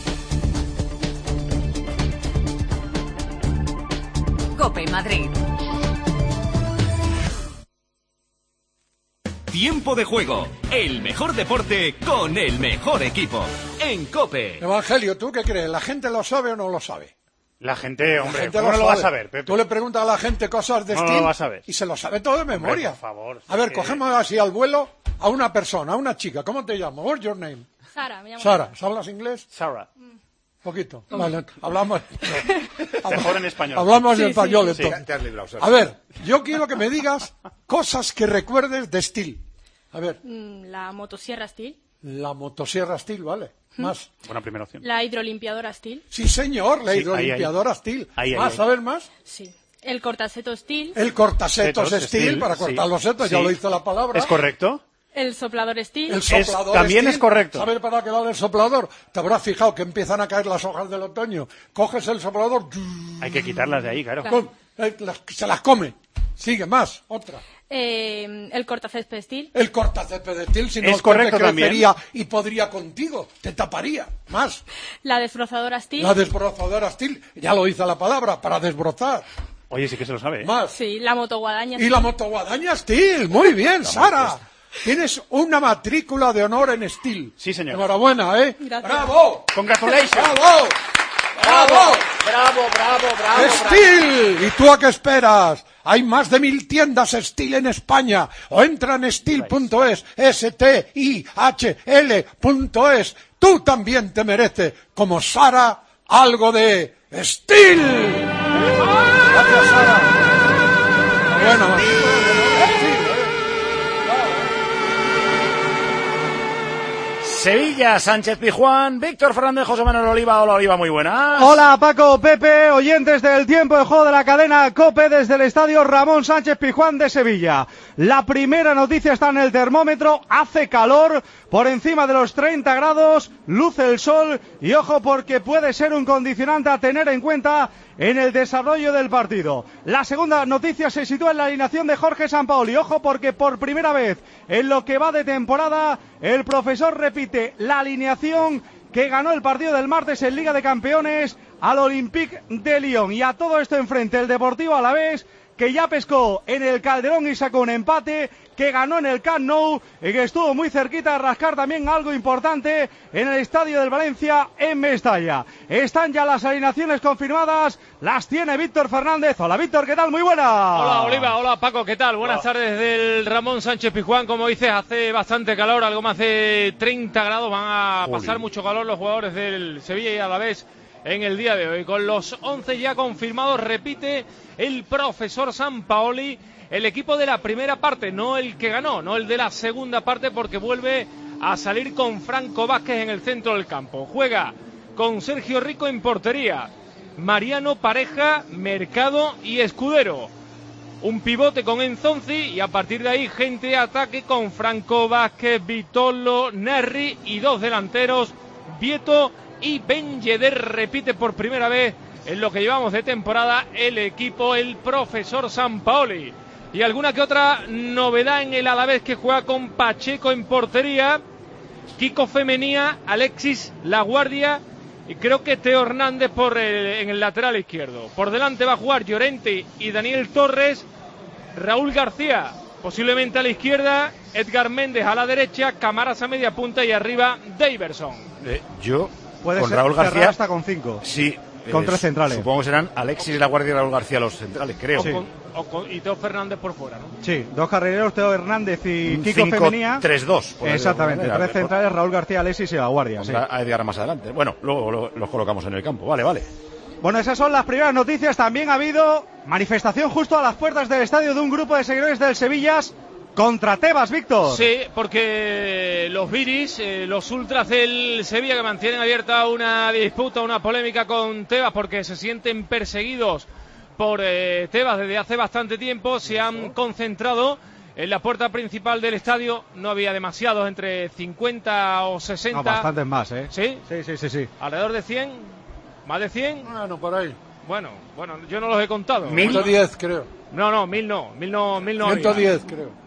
[SPEAKER 15] COPE Madrid.
[SPEAKER 14] Tiempo de juego, el mejor deporte con el mejor equipo. En COPE.
[SPEAKER 1] Evangelio, ¿tú qué crees? ¿La gente lo sabe o no lo sabe?
[SPEAKER 5] La gente, hombre,
[SPEAKER 1] la gente
[SPEAKER 5] ¿cómo no lo va a saber, Pepe?
[SPEAKER 1] Tú le preguntas a la gente cosas de
[SPEAKER 5] no
[SPEAKER 1] Steam
[SPEAKER 5] lo va a saber.
[SPEAKER 1] Y se lo sabe todo de memoria.
[SPEAKER 5] Hombre, por favor.
[SPEAKER 1] A ver, cogemos así al vuelo a una persona, a una chica. ¿Cómo te llamas? What's your name?
[SPEAKER 26] Sara, me llamo.
[SPEAKER 1] Sara, ¿hablas inglés?
[SPEAKER 5] Sara.
[SPEAKER 1] Poquito. Vale, hablamos.
[SPEAKER 5] Mejor en español.
[SPEAKER 1] Hablamos en español,
[SPEAKER 5] sí.
[SPEAKER 1] entonces. A ver, yo quiero que me digas cosas que recuerdes de Steel. A ver.
[SPEAKER 26] La motosierra Steel.
[SPEAKER 1] La motosierra Steel, vale. Más.
[SPEAKER 5] Buena primera opción.
[SPEAKER 26] La hidrolimpiadora Steel.
[SPEAKER 1] Sí, señor, la hidrolimpiadora Steel. ¿Más? A ver, más.
[SPEAKER 26] Sí. El cortaseto Steel.
[SPEAKER 1] El cortasetos Steel, para cortar los setos, ya lo dice la palabra.
[SPEAKER 5] ¿Es correcto?
[SPEAKER 26] El soplador Steel.
[SPEAKER 1] El soplador
[SPEAKER 5] también
[SPEAKER 1] Steel.
[SPEAKER 5] es correcto.
[SPEAKER 1] ¿Sabes para qué vale el soplador? Te habrás fijado que empiezan a caer las hojas del otoño. Coges el soplador.
[SPEAKER 5] Hay que quitarlas de ahí, claro.
[SPEAKER 1] Se las come. Sigue, más. Otra.
[SPEAKER 26] El cortacésped Steel.
[SPEAKER 1] El cortacésped Steel, si no
[SPEAKER 5] es correcto
[SPEAKER 1] crecería y podría contigo, te taparía. Más.
[SPEAKER 26] La desbrozadora Steel.
[SPEAKER 1] La desbrozadora Steel, ya lo dice la palabra, para desbrozar.
[SPEAKER 5] Oye, sí que se lo sabe.
[SPEAKER 1] Más.
[SPEAKER 26] Sí, la motoguadaña.
[SPEAKER 1] Y la motoguadaña Steel, muy bien, Sara. Tienes una matrícula de honor en Steel.
[SPEAKER 5] Sí, señor.
[SPEAKER 1] Enhorabuena, ¿eh?
[SPEAKER 26] Gracias.
[SPEAKER 1] ¡Bravo!
[SPEAKER 5] Congratulations.
[SPEAKER 1] ¡Bravo! ¡Bravo!
[SPEAKER 4] ¡Bravo!
[SPEAKER 1] ¡Steel! ¿Y tú a qué esperas? Hay más de 1000 tiendas Steel en España. O entra en steel.es, STIHL.es. Tú también te mereces, como Sara, algo de Steel. Gracias, Sara. Bueno,
[SPEAKER 4] Sevilla, Sánchez Pizjuán, Víctor Fernández, José Manuel Oliva. Hola, Oliva, muy buenas.
[SPEAKER 2] Hola, Paco, Pepe, oyentes del tiempo de juego de la cadena COPE desde el estadio Ramón Sánchez Pizjuán de Sevilla. La primera noticia está en el termómetro, hace calor, por encima de los 30 grados, luce el sol y ojo porque puede ser un condicionante a tener en cuenta en el desarrollo del partido. La segunda noticia se sitúa en la alineación de Jorge Sampaoli. Ojo porque por primera vez en lo que va de temporada el profesor repite la alineación que ganó el partido del martes en Liga de Campeones al Olympique de Lyon. Y a todo esto enfrente el Deportivo Alavés, que ya pescó en el Calderón y sacó un empate, que ganó en el Camp Nou y que estuvo muy cerquita de rascar también algo importante en el Estadio del Valencia en Mestalla. Están ya las alineaciones confirmadas, las tiene Víctor Fernández. Hola Víctor, ¿qué tal? Muy buena.
[SPEAKER 3] Hola Oliva, hola Paco, ¿qué tal? Buenas tardes del Ramón Sánchez Pizjuán. Como dices, hace bastante calor, algo más de 30 grados, van a pasar mucho calor los jugadores del Sevilla y Alavés en el día de hoy. Con los 11 ya confirmados, repite el profesor Sampaoli el equipo de la primera parte, no el que ganó, no el de la segunda parte, porque vuelve a salir con Franco Vázquez en el centro del campo. Juega con Sergio Rico en portería, Mariano, Pareja, Mercado y Escudero. Un pivote con Enzonzi y a partir de ahí gente de ataque con Franco Vázquez, Vitolo, Nerri y dos delanteros, Vieto y Ben Yedder. Repite por primera vez en lo que llevamos de temporada el equipo, el profesor Sampaoli. Y alguna que otra novedad en el Alavés, que juega con Pacheco en portería, Kiko Femenía, Alexis Laguardia y creo que Teo Hernández en el lateral izquierdo. Por delante va a jugar Llorente y Daniel Torres, Raúl García posiblemente a la izquierda, Edgar Méndez a la derecha, Camaras a media punta y arriba Daverson.
[SPEAKER 4] Yo
[SPEAKER 2] puede
[SPEAKER 4] con
[SPEAKER 2] ser
[SPEAKER 4] Raúl García
[SPEAKER 2] hasta con 5.
[SPEAKER 4] Sí.
[SPEAKER 2] Con 3 centrales.
[SPEAKER 4] Supongo que serán Alexis Laguardia y Raúl García los centrales, creo.
[SPEAKER 2] Sí.
[SPEAKER 3] Y Teo Fernández por fuera, ¿no?
[SPEAKER 2] Sí, dos carrileros, Teo Hernández y Kiko Femenía.
[SPEAKER 4] 5-3-2.
[SPEAKER 2] Exactamente, 3 centrales, Raúl García, Alexis y Laguardia. Sí.
[SPEAKER 4] A Edgar más adelante. Bueno, luego los colocamos en el campo. Vale.
[SPEAKER 2] Bueno, esas son las primeras noticias. También ha habido manifestación justo a las puertas del estadio de un grupo de seguidores del Sevilla contra Tebas, Víctor.
[SPEAKER 3] Sí, porque los viris, los ultras del Sevilla, que mantienen abierta una disputa, una polémica con Tebas porque se sienten perseguidos por Tebas desde hace bastante tiempo, se han concentrado en la puerta principal del estadio. No había demasiados, entre 50 o 60.
[SPEAKER 2] No, bastantes más, ¿eh?
[SPEAKER 3] ¿Sí?
[SPEAKER 2] Sí.
[SPEAKER 3] ¿Alrededor de 100? ¿Más de 100?
[SPEAKER 1] Bueno, por ahí.
[SPEAKER 3] Bueno, yo no los he contado.
[SPEAKER 1] 110, creo.
[SPEAKER 3] No, 1000 no.
[SPEAKER 1] 110, creo.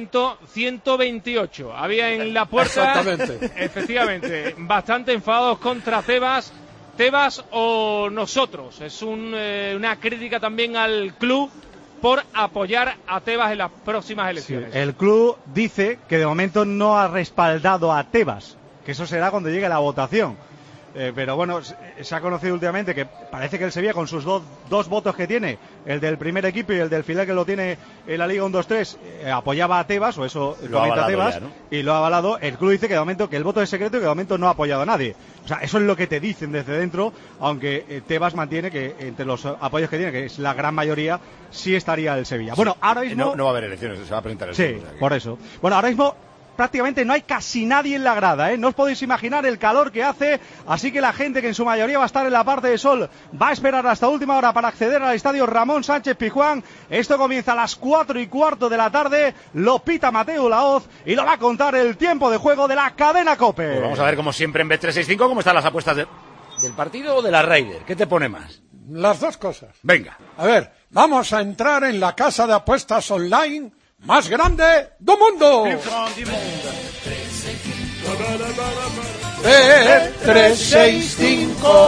[SPEAKER 3] 128 había en la puerta.
[SPEAKER 1] Exactamente.
[SPEAKER 3] Efectivamente, bastante enfadados contra Tebas o nosotros. Es una crítica también al club por apoyar a Tebas en las próximas elecciones.
[SPEAKER 2] Sí, el club dice que de momento no ha respaldado a Tebas, que eso será cuando llegue la votación. Pero bueno, se ha conocido últimamente que parece que el Sevilla, con sus dos votos que tiene, el del primer equipo y el del filial que lo tiene en la Liga 1-2-3, apoyaba a Tebas, o eso comenta Tebas, ya, ¿no? Y lo ha avalado. El club dice que de momento que el voto es secreto y que de momento no ha apoyado a nadie. O sea, eso es lo que te dicen desde dentro, aunque Tebas mantiene que entre los apoyos que tiene, que es la gran mayoría, sí estaría el Sevilla. Bueno, ahora mismo...
[SPEAKER 4] No va a haber elecciones, se va a presentar el
[SPEAKER 2] Sí, por eso. Bueno, ahora mismo prácticamente no hay casi nadie en la grada, ¿eh? No os podéis imaginar el calor que hace, así que la gente, que en su mayoría va a estar en la parte de sol, va a esperar hasta última hora para acceder al estadio Ramón Sánchez Pizjuán. Esto comienza a las 4:15 de la tarde, lo pita Mateo Laoz y lo va a contar el tiempo de juego de la cadena COPE.
[SPEAKER 4] Pues vamos a ver, como siempre, en Bet365, cómo están las apuestas del partido o de la Raider. ¿Qué te pone más?
[SPEAKER 1] Las dos cosas.
[SPEAKER 4] Venga.
[SPEAKER 1] A ver, vamos a entrar en la casa de apuestas online más grande del mundo. Bet365,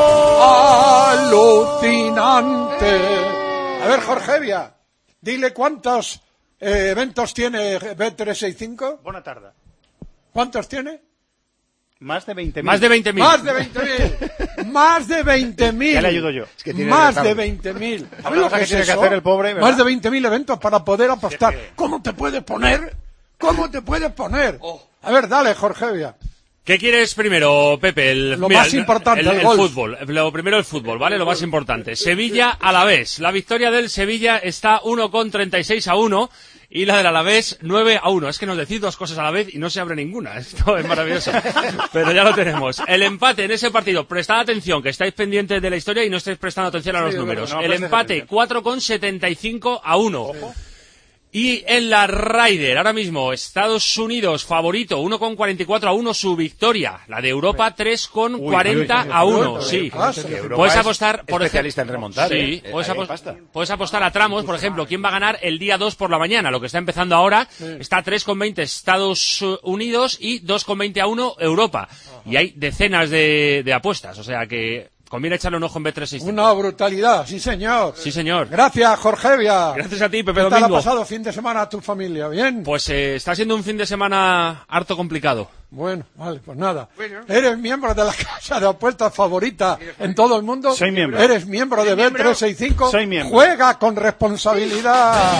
[SPEAKER 1] alucinante. A ver, Jorgevia, dile cuántos eventos tiene Bet365.
[SPEAKER 5] Buena tarde.
[SPEAKER 1] ¿Cuántos tiene?
[SPEAKER 5] Más de 20.000.
[SPEAKER 4] Más de 20.000.
[SPEAKER 1] Más de 20.000. Más de 20.000.
[SPEAKER 5] Ya le ayudo yo.
[SPEAKER 4] Es que tiene
[SPEAKER 1] más de 20.000.
[SPEAKER 5] A ver lo que tiene que hacer el pobre, ¿verdad?
[SPEAKER 1] Más de 20.000 eventos para poder apostar. ¿Cómo te puedes poner? ¿Cómo te puedes poner? A ver, dale, Jorgevia.
[SPEAKER 3] ¿Qué quieres primero, Pepe?
[SPEAKER 1] Lo más importante, el golf.
[SPEAKER 3] Fútbol. Lo primero el fútbol, ¿vale? Lo más importante. Sevilla Alavés. La victoria del Sevilla está 1,36-1 y la del Alavés 9-1. Es que nos decís dos cosas a la vez y no se abre ninguna. Esto es maravilloso. Pero ya lo tenemos. El empate en ese partido, prestad atención, que estáis pendientes de la historia y no estáis prestando atención a los números. El empate 4,75-1. Ojo. Y en la Ryder, ahora mismo, Estados Unidos favorito, 1,44-1 su victoria. La de Europa, 3,40-1. Sí. Puedes apostar, por
[SPEAKER 4] especialista en remontar.
[SPEAKER 3] Sí. Puedes apostar a tramos, por ejemplo, quién va a ganar el día 2 por la mañana. Lo que está empezando ahora, está 3,20 Estados Unidos y 2,20-1 Europa. Y hay decenas de apuestas, o sea que conviene echarle un ojo en B365.
[SPEAKER 1] Una brutalidad, sí señor.
[SPEAKER 3] Sí señor.
[SPEAKER 1] Gracias, Jorge Evia.
[SPEAKER 3] Gracias a ti, Pepe
[SPEAKER 1] Domingo. ¿Qué tal ha pasado fin de semana a tu familia? ¿Bien?
[SPEAKER 3] Pues está siendo un fin de semana harto complicado.
[SPEAKER 1] Bueno, vale, pues nada. Bueno. ¿Eres miembro de la casa de apuestas favorita en todo el mundo?
[SPEAKER 5] Soy miembro.
[SPEAKER 1] ¿Eres miembro de Bet365?
[SPEAKER 5] Soy miembro.
[SPEAKER 1] Juega con responsabilidad.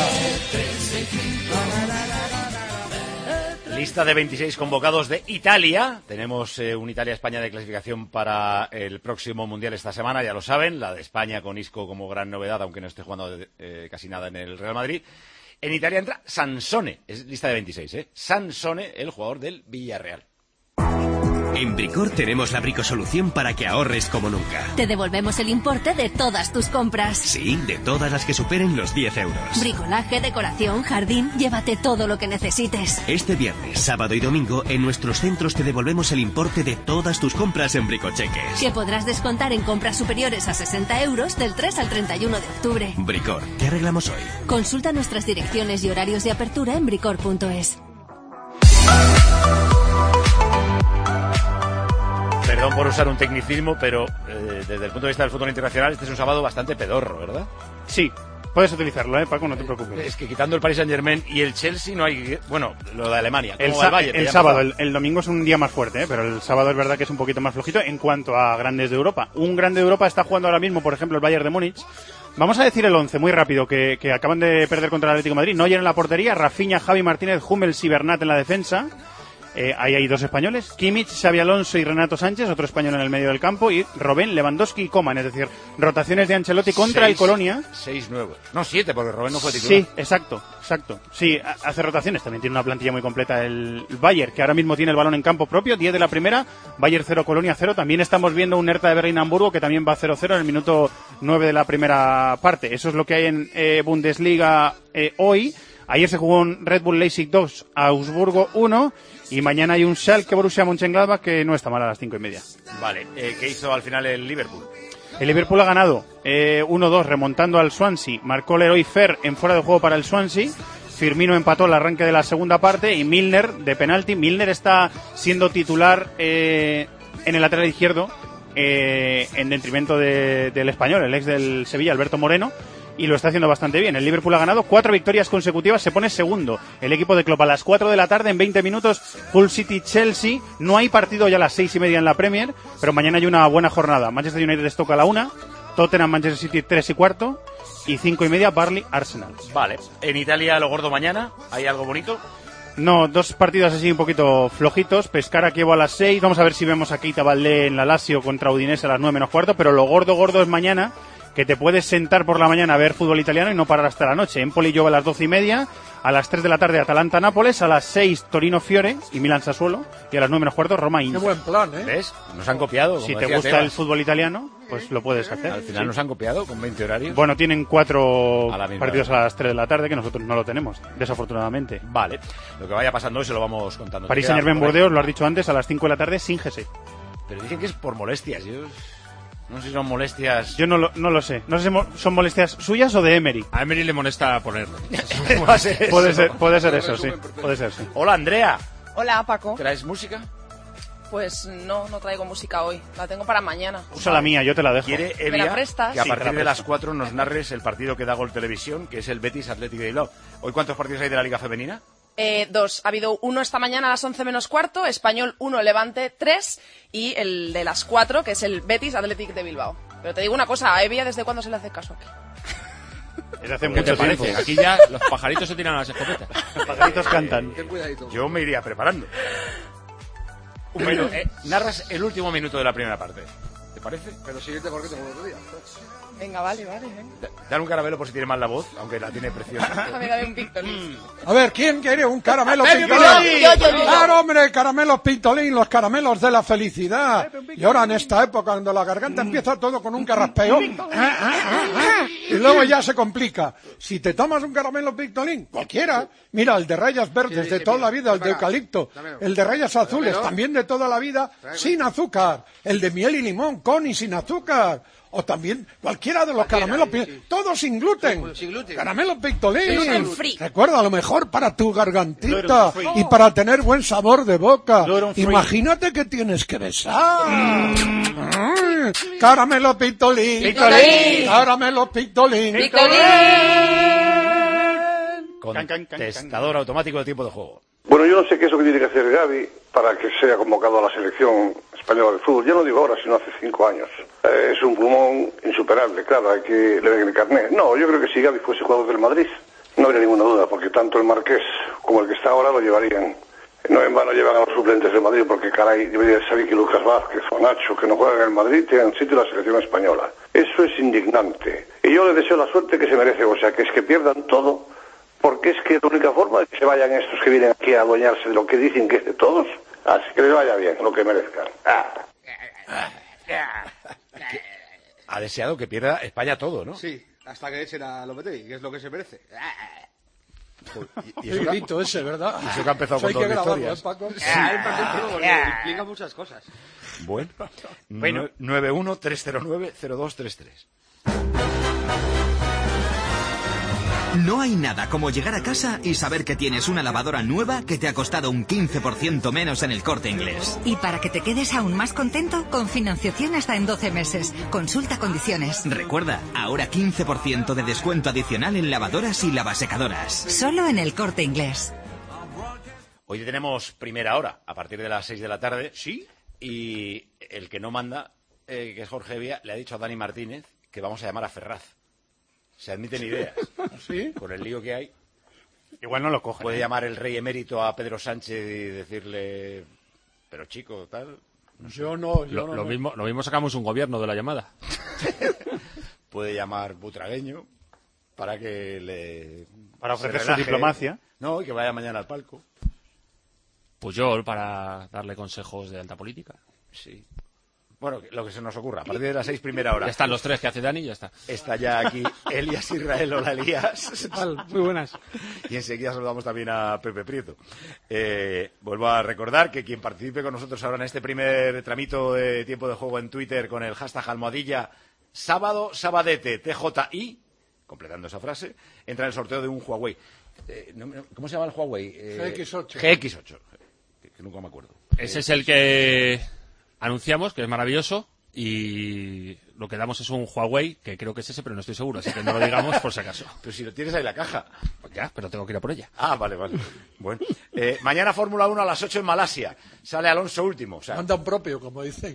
[SPEAKER 4] Lista de 26 convocados de Italia. Tenemos un Italia-España de clasificación para el próximo Mundial esta semana, ya lo saben. La de España con Isco como gran novedad, aunque no esté jugando casi nada en el Real Madrid. En Italia entra Sansone, es lista de 26, ¿eh? Sansone, el jugador del Villarreal.
[SPEAKER 14] En Bricor tenemos la bricosolución para que ahorres como nunca.
[SPEAKER 18] Te devolvemos el importe de todas tus compras.
[SPEAKER 14] Sí, de todas las que superen los 10 euros.
[SPEAKER 18] Bricolaje, decoración, jardín, llévate todo lo que necesites.
[SPEAKER 14] Este viernes, sábado y domingo, en nuestros centros te devolvemos el importe de todas tus compras en Bricocheques.
[SPEAKER 18] Que podrás descontar en compras superiores a 60 euros del 3 al 31 de octubre.
[SPEAKER 14] Bricor, ¿qué arreglamos hoy?
[SPEAKER 18] Consulta nuestras direcciones y horarios de apertura en bricor.es.
[SPEAKER 4] Perdón por usar un tecnicismo, pero desde el punto de vista del fútbol internacional, este es un sábado bastante pedorro, ¿verdad?
[SPEAKER 5] Sí, puedes utilizarlo, Paco, no te preocupes.
[SPEAKER 4] Es que quitando el Paris Saint-Germain y el Chelsea no hay... Bueno, lo de Alemania.
[SPEAKER 5] El sábado, el domingo es un día más fuerte, pero el sábado es verdad que es un poquito más flojito en cuanto a grandes de Europa. Un grande de Europa está jugando ahora mismo, por ejemplo, el Bayern de Múnich. Vamos a decir el 11 muy rápido, que acaban de perder contra el Atlético de Madrid. Neuer en la portería, Rafinha, Javi Martínez, Hummels y Bernat en la defensa. Ahí hay dos españoles, Kimmich, Xabi Alonso y Renato Sánchez, otro español en el medio del campo, y Robben, Lewandowski y Coman, es decir, rotaciones de Ancelotti contra el Colonia.
[SPEAKER 4] 6 nuevos. No, 7, porque Robben no fue titular.
[SPEAKER 5] Sí, exacto. Sí, hace rotaciones, también tiene una plantilla muy completa el Bayern, que ahora mismo tiene el balón en campo propio, 10 de la primera, Bayern 0, Colonia 0. También estamos viendo un Hertha de Berlín-Hamburgo, que también va 0-0 en el minuto 9 de la primera parte. Eso es lo que hay en Bundesliga hoy. Ayer se jugó un Red Bull Leipzig 2, Augsburgo 1, y mañana hay un Schalke Borussia Mönchengladbach que no está mal a las 5:30.
[SPEAKER 4] Vale, ¿qué hizo al final el Liverpool?
[SPEAKER 5] El Liverpool ha ganado 1-2 remontando al Swansea. Marcó Leroy Fer en fuera de juego para el Swansea. Firmino empató el arranque de la segunda parte y Milner de penalti. Milner está siendo titular en el lateral izquierdo en detrimento del español, el ex del Sevilla, Alberto Moreno. Y lo está haciendo bastante bien. El Liverpool ha ganado 4 victorias consecutivas, se pone segundo. El equipo de Klopp a las 4 de la tarde, en 20 minutos, Hull City-Chelsea. No hay partido ya a las 6:30 en la Premier, pero mañana hay una buena jornada. Manchester United toca a la 1, Tottenham-Manchester City 3:15, y 5:30 Burnley-Arsenal.
[SPEAKER 4] Vale. En Italia, lo gordo mañana, ¿hay algo bonito?
[SPEAKER 5] No, 2 partidos así un poquito flojitos. Pescara Chievo a las 6, vamos a ver si vemos a Keita Valdé en la Lazio contra Udinese a las 9:15, pero lo gordo es mañana, que te puedes sentar por la mañana a ver fútbol italiano y no parar hasta la noche. Empoli Juve a las 12:30, a las 3 de la tarde Atalanta-Nápoles, a las 6 Torino-Fiore y Milan-Sassuolo, y a las 9:15 Roma-Inter.
[SPEAKER 1] Qué buen plan, ¿eh?
[SPEAKER 4] ¿Ves? Nos han copiado.
[SPEAKER 5] Si te gusta Tebas, el fútbol italiano, pues lo puedes hacer.
[SPEAKER 4] Al final nos han copiado con 20 horarios.
[SPEAKER 5] Bueno, tienen 4 partidos a las 3 de la tarde que nosotros no lo tenemos, desafortunadamente.
[SPEAKER 4] Vale, lo que vaya pasando hoy se lo vamos contando.
[SPEAKER 5] París Saint-Germain Burdeos, lo has dicho antes, a las 5 de la tarde sin GC.
[SPEAKER 4] Pero dicen que es por molestias, no sé si son molestias...
[SPEAKER 5] Yo no lo sé. No sé si son molestias suyas o de Emery.
[SPEAKER 3] A Emery le molesta ponerlo.
[SPEAKER 5] Puede ser eso, sí. Puede ser, sí.
[SPEAKER 4] Hola, Andrea.
[SPEAKER 6] Hola, Paco.
[SPEAKER 4] ¿Traes música?
[SPEAKER 6] Pues no traigo música hoy. La tengo para mañana.
[SPEAKER 5] Usa la mía, yo te la dejo.
[SPEAKER 4] ¿Quiere Evia
[SPEAKER 6] ¿Me la prestas?
[SPEAKER 4] que a partir de las 4 nos narres el partido que da Gol Televisión, que es el Betis Atlético de Bilbao? ¿Hoy cuántos partidos hay de la Liga Femenina?
[SPEAKER 6] 2. Ha habido uno esta mañana a las 11:15, Español 1, Levante 3, y el de las 4, que es el Betis Athletic de Bilbao. Pero te digo una cosa, a Evia, ¿desde cuándo se le hace caso aquí?
[SPEAKER 5] Desde hace mucho tiempo.
[SPEAKER 3] Aquí ya los pajaritos se tiran a las escopetas.
[SPEAKER 5] Los pajaritos cantan.
[SPEAKER 4] Yo me iría preparando. Bueno, narras el último minuto de la primera parte. ¿Te parece?
[SPEAKER 7] Pero siguiente porque tengo otro día.
[SPEAKER 6] Venga, vale.
[SPEAKER 4] Dale un caramelo por si tiene mal la voz, aunque la tiene preciosa.
[SPEAKER 6] Dame un pictolín.
[SPEAKER 1] A ver, ¿quién quiere un caramelo pictolín?
[SPEAKER 6] Yo.
[SPEAKER 1] Claro, hombre, caramelos pictolín, los caramelos de la felicidad. Y ahora en esta época, cuando la garganta empieza todo con un carraspeo, y luego ya se complica. Si te tomas un caramelo pictolín, cualquiera, mira, el de rayas verdes de toda la vida, el de eucalipto, el de rayas azules, también de toda la vida, sin azúcar, el de miel y limón, con y sin azúcar. O también cualquiera de los caramelos, todos sin gluten. Caramelos pictolín. Recuerda, lo mejor para tu gargantita y para tener buen sabor de boca. Imagínate que tienes que besar. Caramelo pictolín. Caramelo pictolín.
[SPEAKER 4] Contestador automático de tiempo de juego.
[SPEAKER 8] Bueno, yo no sé qué es lo que tiene que hacer Gavi para que sea convocado a la selección española de fútbol. Ya no digo ahora, sino hace 5 años. Es un pulmón insuperable, claro, hay que le den el carnet. No, yo creo que si Gavi fuese jugador del Madrid, no habría ninguna duda, porque tanto el Marqués como el que está ahora lo llevarían. No en vano llevan a los suplentes del Madrid, porque caray, debería saber que Lucas Vázquez o Nacho, que no juegan en el Madrid, tengan sitio en la selección española. Eso es indignante. Y yo le deseo la suerte que se merece, o sea, que es que pierdan todo, porque es que la única forma de que se vayan estos que vienen aquí a adueñarse de lo que dicen que es de todos, así que les vaya bien, lo que merezcan.
[SPEAKER 4] Ha deseado que pierda España todo, ¿no?
[SPEAKER 7] Sí, hasta que echen a Lopetegui, que es lo que se merece.
[SPEAKER 1] Y el grito ese, ¿verdad?
[SPEAKER 4] Y eso que ha empezado con 2 victorias.
[SPEAKER 1] Paco.
[SPEAKER 7] Implica muchas cosas.
[SPEAKER 4] Bueno. 91-309-0233.
[SPEAKER 9] No hay nada como llegar a casa y saber que tienes una lavadora nueva que te ha costado un 15% menos en el Corte Inglés.
[SPEAKER 18] Y para que te quedes aún más contento, con financiación hasta en 12 meses. Consulta condiciones.
[SPEAKER 9] Recuerda, ahora 15% de descuento adicional en lavadoras y lavasecadoras.
[SPEAKER 18] Solo en el Corte Inglés.
[SPEAKER 4] Hoy tenemos primera hora, a partir de las 6 de la tarde.
[SPEAKER 7] ¿Sí?
[SPEAKER 4] Y el que no manda, que es Jorge Vía, le ha dicho a Dani Martínez que vamos a llamar a Ferraz. Se admiten ideas.
[SPEAKER 1] ¿Sí?
[SPEAKER 4] Con el lío que hay.
[SPEAKER 5] Igual no lo coge.
[SPEAKER 4] Puede llamar el rey emérito a Pedro Sánchez y decirle, pero chico, tal.
[SPEAKER 1] No sé. Lo
[SPEAKER 3] mismo sacamos un gobierno de la llamada.
[SPEAKER 4] Puede llamar Butragueño para que le...
[SPEAKER 5] Para ofrecer su diplomacia.
[SPEAKER 4] No, y que vaya mañana al palco.
[SPEAKER 3] Puyol para darle consejos de alta política.
[SPEAKER 4] Sí. Bueno, lo que se nos ocurra. A partir de las 6, primera hora.
[SPEAKER 3] Ya están los 3 que hace Dani, ya está.
[SPEAKER 4] Está ya aquí Elías Israel. Hola, Elías.
[SPEAKER 5] Muy buenas.
[SPEAKER 4] Y enseguida saludamos también a Pepe Prieto. Vuelvo a recordar que quien participe con nosotros ahora en este primer tramito de tiempo de juego en Twitter con el hashtag almohadilla sábado, sabadete, TJI, completando esa frase, entra en el sorteo de un Huawei. ¿Cómo se llama el Huawei? GX8. Que nunca me acuerdo.
[SPEAKER 3] Ese es el que... anunciamos, que es maravilloso, y lo que damos es un Huawei, que creo que es ese, pero no estoy seguro, así que no lo digamos por si acaso.
[SPEAKER 4] Pero si lo tienes ahí en la caja.
[SPEAKER 3] Pues ya, pero tengo que ir a por ella.
[SPEAKER 4] Ah, vale. Bueno, mañana Fórmula 1 a las 8 en Malasia. Sale Alonso último. O sea...
[SPEAKER 1] Anda un propio, como dicen.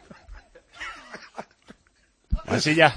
[SPEAKER 3] Así ya.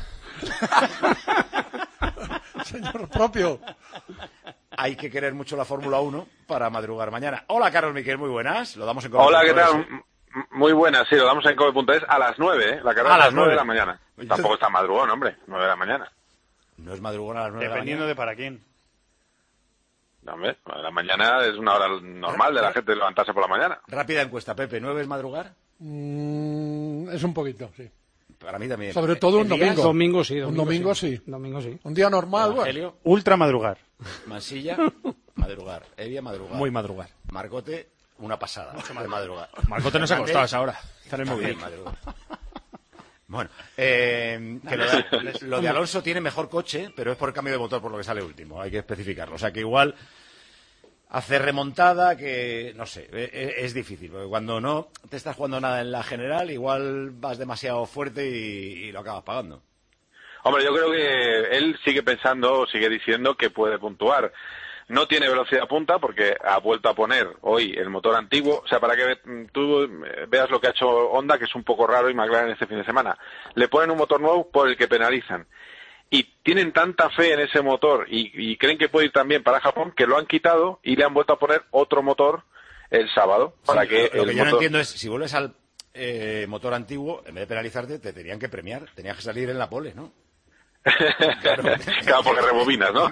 [SPEAKER 1] Señor propio.
[SPEAKER 4] Hay que querer mucho la Fórmula 1 para madrugar mañana. Hola, Carlos Miquel, muy buenas. Lo damos en
[SPEAKER 10] Hola, ¿qué tal? Muy buenas, sí, lo damos en Cope.es a las 9, ¿eh? La carrera a las 9 de la mañana. Tampoco está madrugón, hombre, 9 de la mañana.
[SPEAKER 4] No es madrugón a las 9 de la mañana.
[SPEAKER 5] Dependiendo de para quién.
[SPEAKER 10] No, hombre, la mañana es una hora normal de la gente levantarse por la mañana.
[SPEAKER 4] Rápida encuesta, Pepe, ¿9 es madrugar?
[SPEAKER 1] Es un poquito, sí.
[SPEAKER 4] Para mí también.
[SPEAKER 1] Sobre todo un domingo.
[SPEAKER 5] Domingo sí.
[SPEAKER 1] Un domingo sí.
[SPEAKER 5] Domingo sí.
[SPEAKER 1] Un día normal,
[SPEAKER 4] Evangelio,
[SPEAKER 1] bueno.
[SPEAKER 5] Ultra madrugar.
[SPEAKER 4] Mansilla, madrugar. Evia, madrugar.
[SPEAKER 3] Muy madrugar.
[SPEAKER 4] Marcote, una pasada. Mucho más de madrugar.
[SPEAKER 3] Marcote no se ha acostado a esa hora. Está en el móvil.
[SPEAKER 4] Bueno, que lo de Alonso tiene mejor coche, pero es por el cambio de motor por lo que sale último. Hay que especificarlo. O sea que igual hace remontada, que no sé, es difícil. Porque cuando no te estás jugando nada en la general, igual vas demasiado fuerte y lo acabas pagando.
[SPEAKER 10] Hombre, yo creo que él sigue pensando, sigue diciendo que puede puntuar. No tiene velocidad punta porque ha vuelto a poner hoy el motor antiguo. O sea, para que tú veas lo que ha hecho Honda, que es un poco raro, y McLaren este fin de semana. Le ponen un motor nuevo por el que penalizan. Y tienen tanta fe en ese motor y creen que puede ir también para Japón, que lo han quitado y le han vuelto a poner otro motor el sábado. Para
[SPEAKER 4] Sí,
[SPEAKER 10] que
[SPEAKER 4] lo que yo no
[SPEAKER 10] motor...
[SPEAKER 4] entiendo es, si vuelves al motor antiguo, en vez de penalizarte, te tenían que premiar. Tenías que salir en la pole, ¿no?
[SPEAKER 10] Claro, porque rebobinas, ¿no?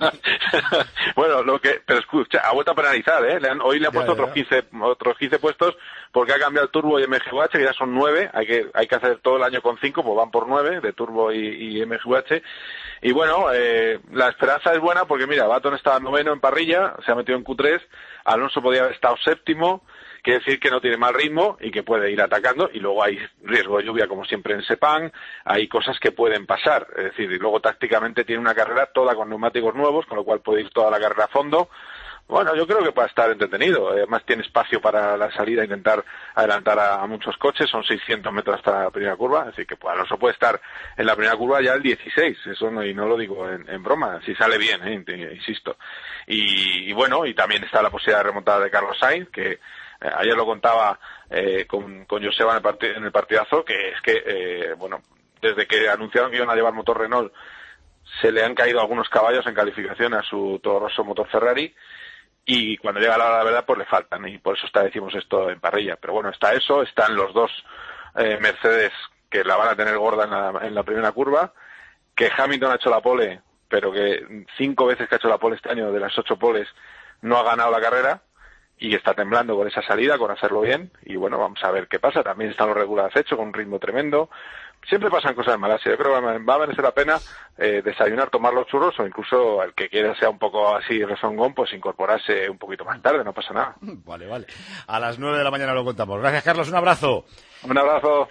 [SPEAKER 10] Bueno, pero escucha, ha vuelto a penalizar, ¿eh? Hoy le ha puesto otros 15 puestos porque ha cambiado el turbo y MGUH, que ya son 9, hay que hacer todo el año con 5, pues van por 9 de turbo y MGUH. Y bueno, la esperanza es buena porque mira, Baton estaba 9º en parrilla, se ha metido en Q3, Alonso podía haber estado 7º, quiere decir que no tiene mal ritmo y que puede ir atacando, y luego hay riesgo de lluvia como siempre en Sepang, hay cosas que pueden pasar, es decir, y luego tácticamente tiene una carrera toda con neumáticos nuevos, con lo cual puede ir toda la carrera a fondo. Bueno, yo creo que puede estar entretenido, además tiene espacio para la salida, intentar adelantar a muchos coches, son 600 metros hasta la primera curva, es decir que pues, Alonso puede estar en la primera curva ya el 16, eso no, y no lo digo en broma, si sale bien, insisto. Y bueno, y también está la posibilidad de remontada de Carlos Sainz, que ayer lo contaba con Joseba en el partidazo, que es que, bueno, desde que anunciaron que iban a llevar motor Renault, se le han caído algunos caballos en calificación a su Toro Rosso motor Ferrari, y cuando llega la hora de la verdad, pues le faltan, y por eso decimos esto en parrilla. Pero bueno, está eso, están los dos Mercedes que la van a tener gorda en la primera curva, que Hamilton ha hecho la pole, pero que 5 veces que ha hecho la pole este año, de las 8 poles, no ha ganado la carrera, y está temblando con esa salida, con hacerlo bien, y bueno, vamos a ver qué pasa. También están los regulares hechos, con un ritmo tremendo. Siempre pasan cosas malas, yo creo que va a merecer la pena desayunar, tomar los churros, o incluso el que quiera sea un poco así rezongón, pues incorporarse un poquito más tarde, no pasa nada.
[SPEAKER 4] Vale. A las 9 de la mañana lo contamos. Gracias, Carlos, un abrazo.
[SPEAKER 10] Un abrazo.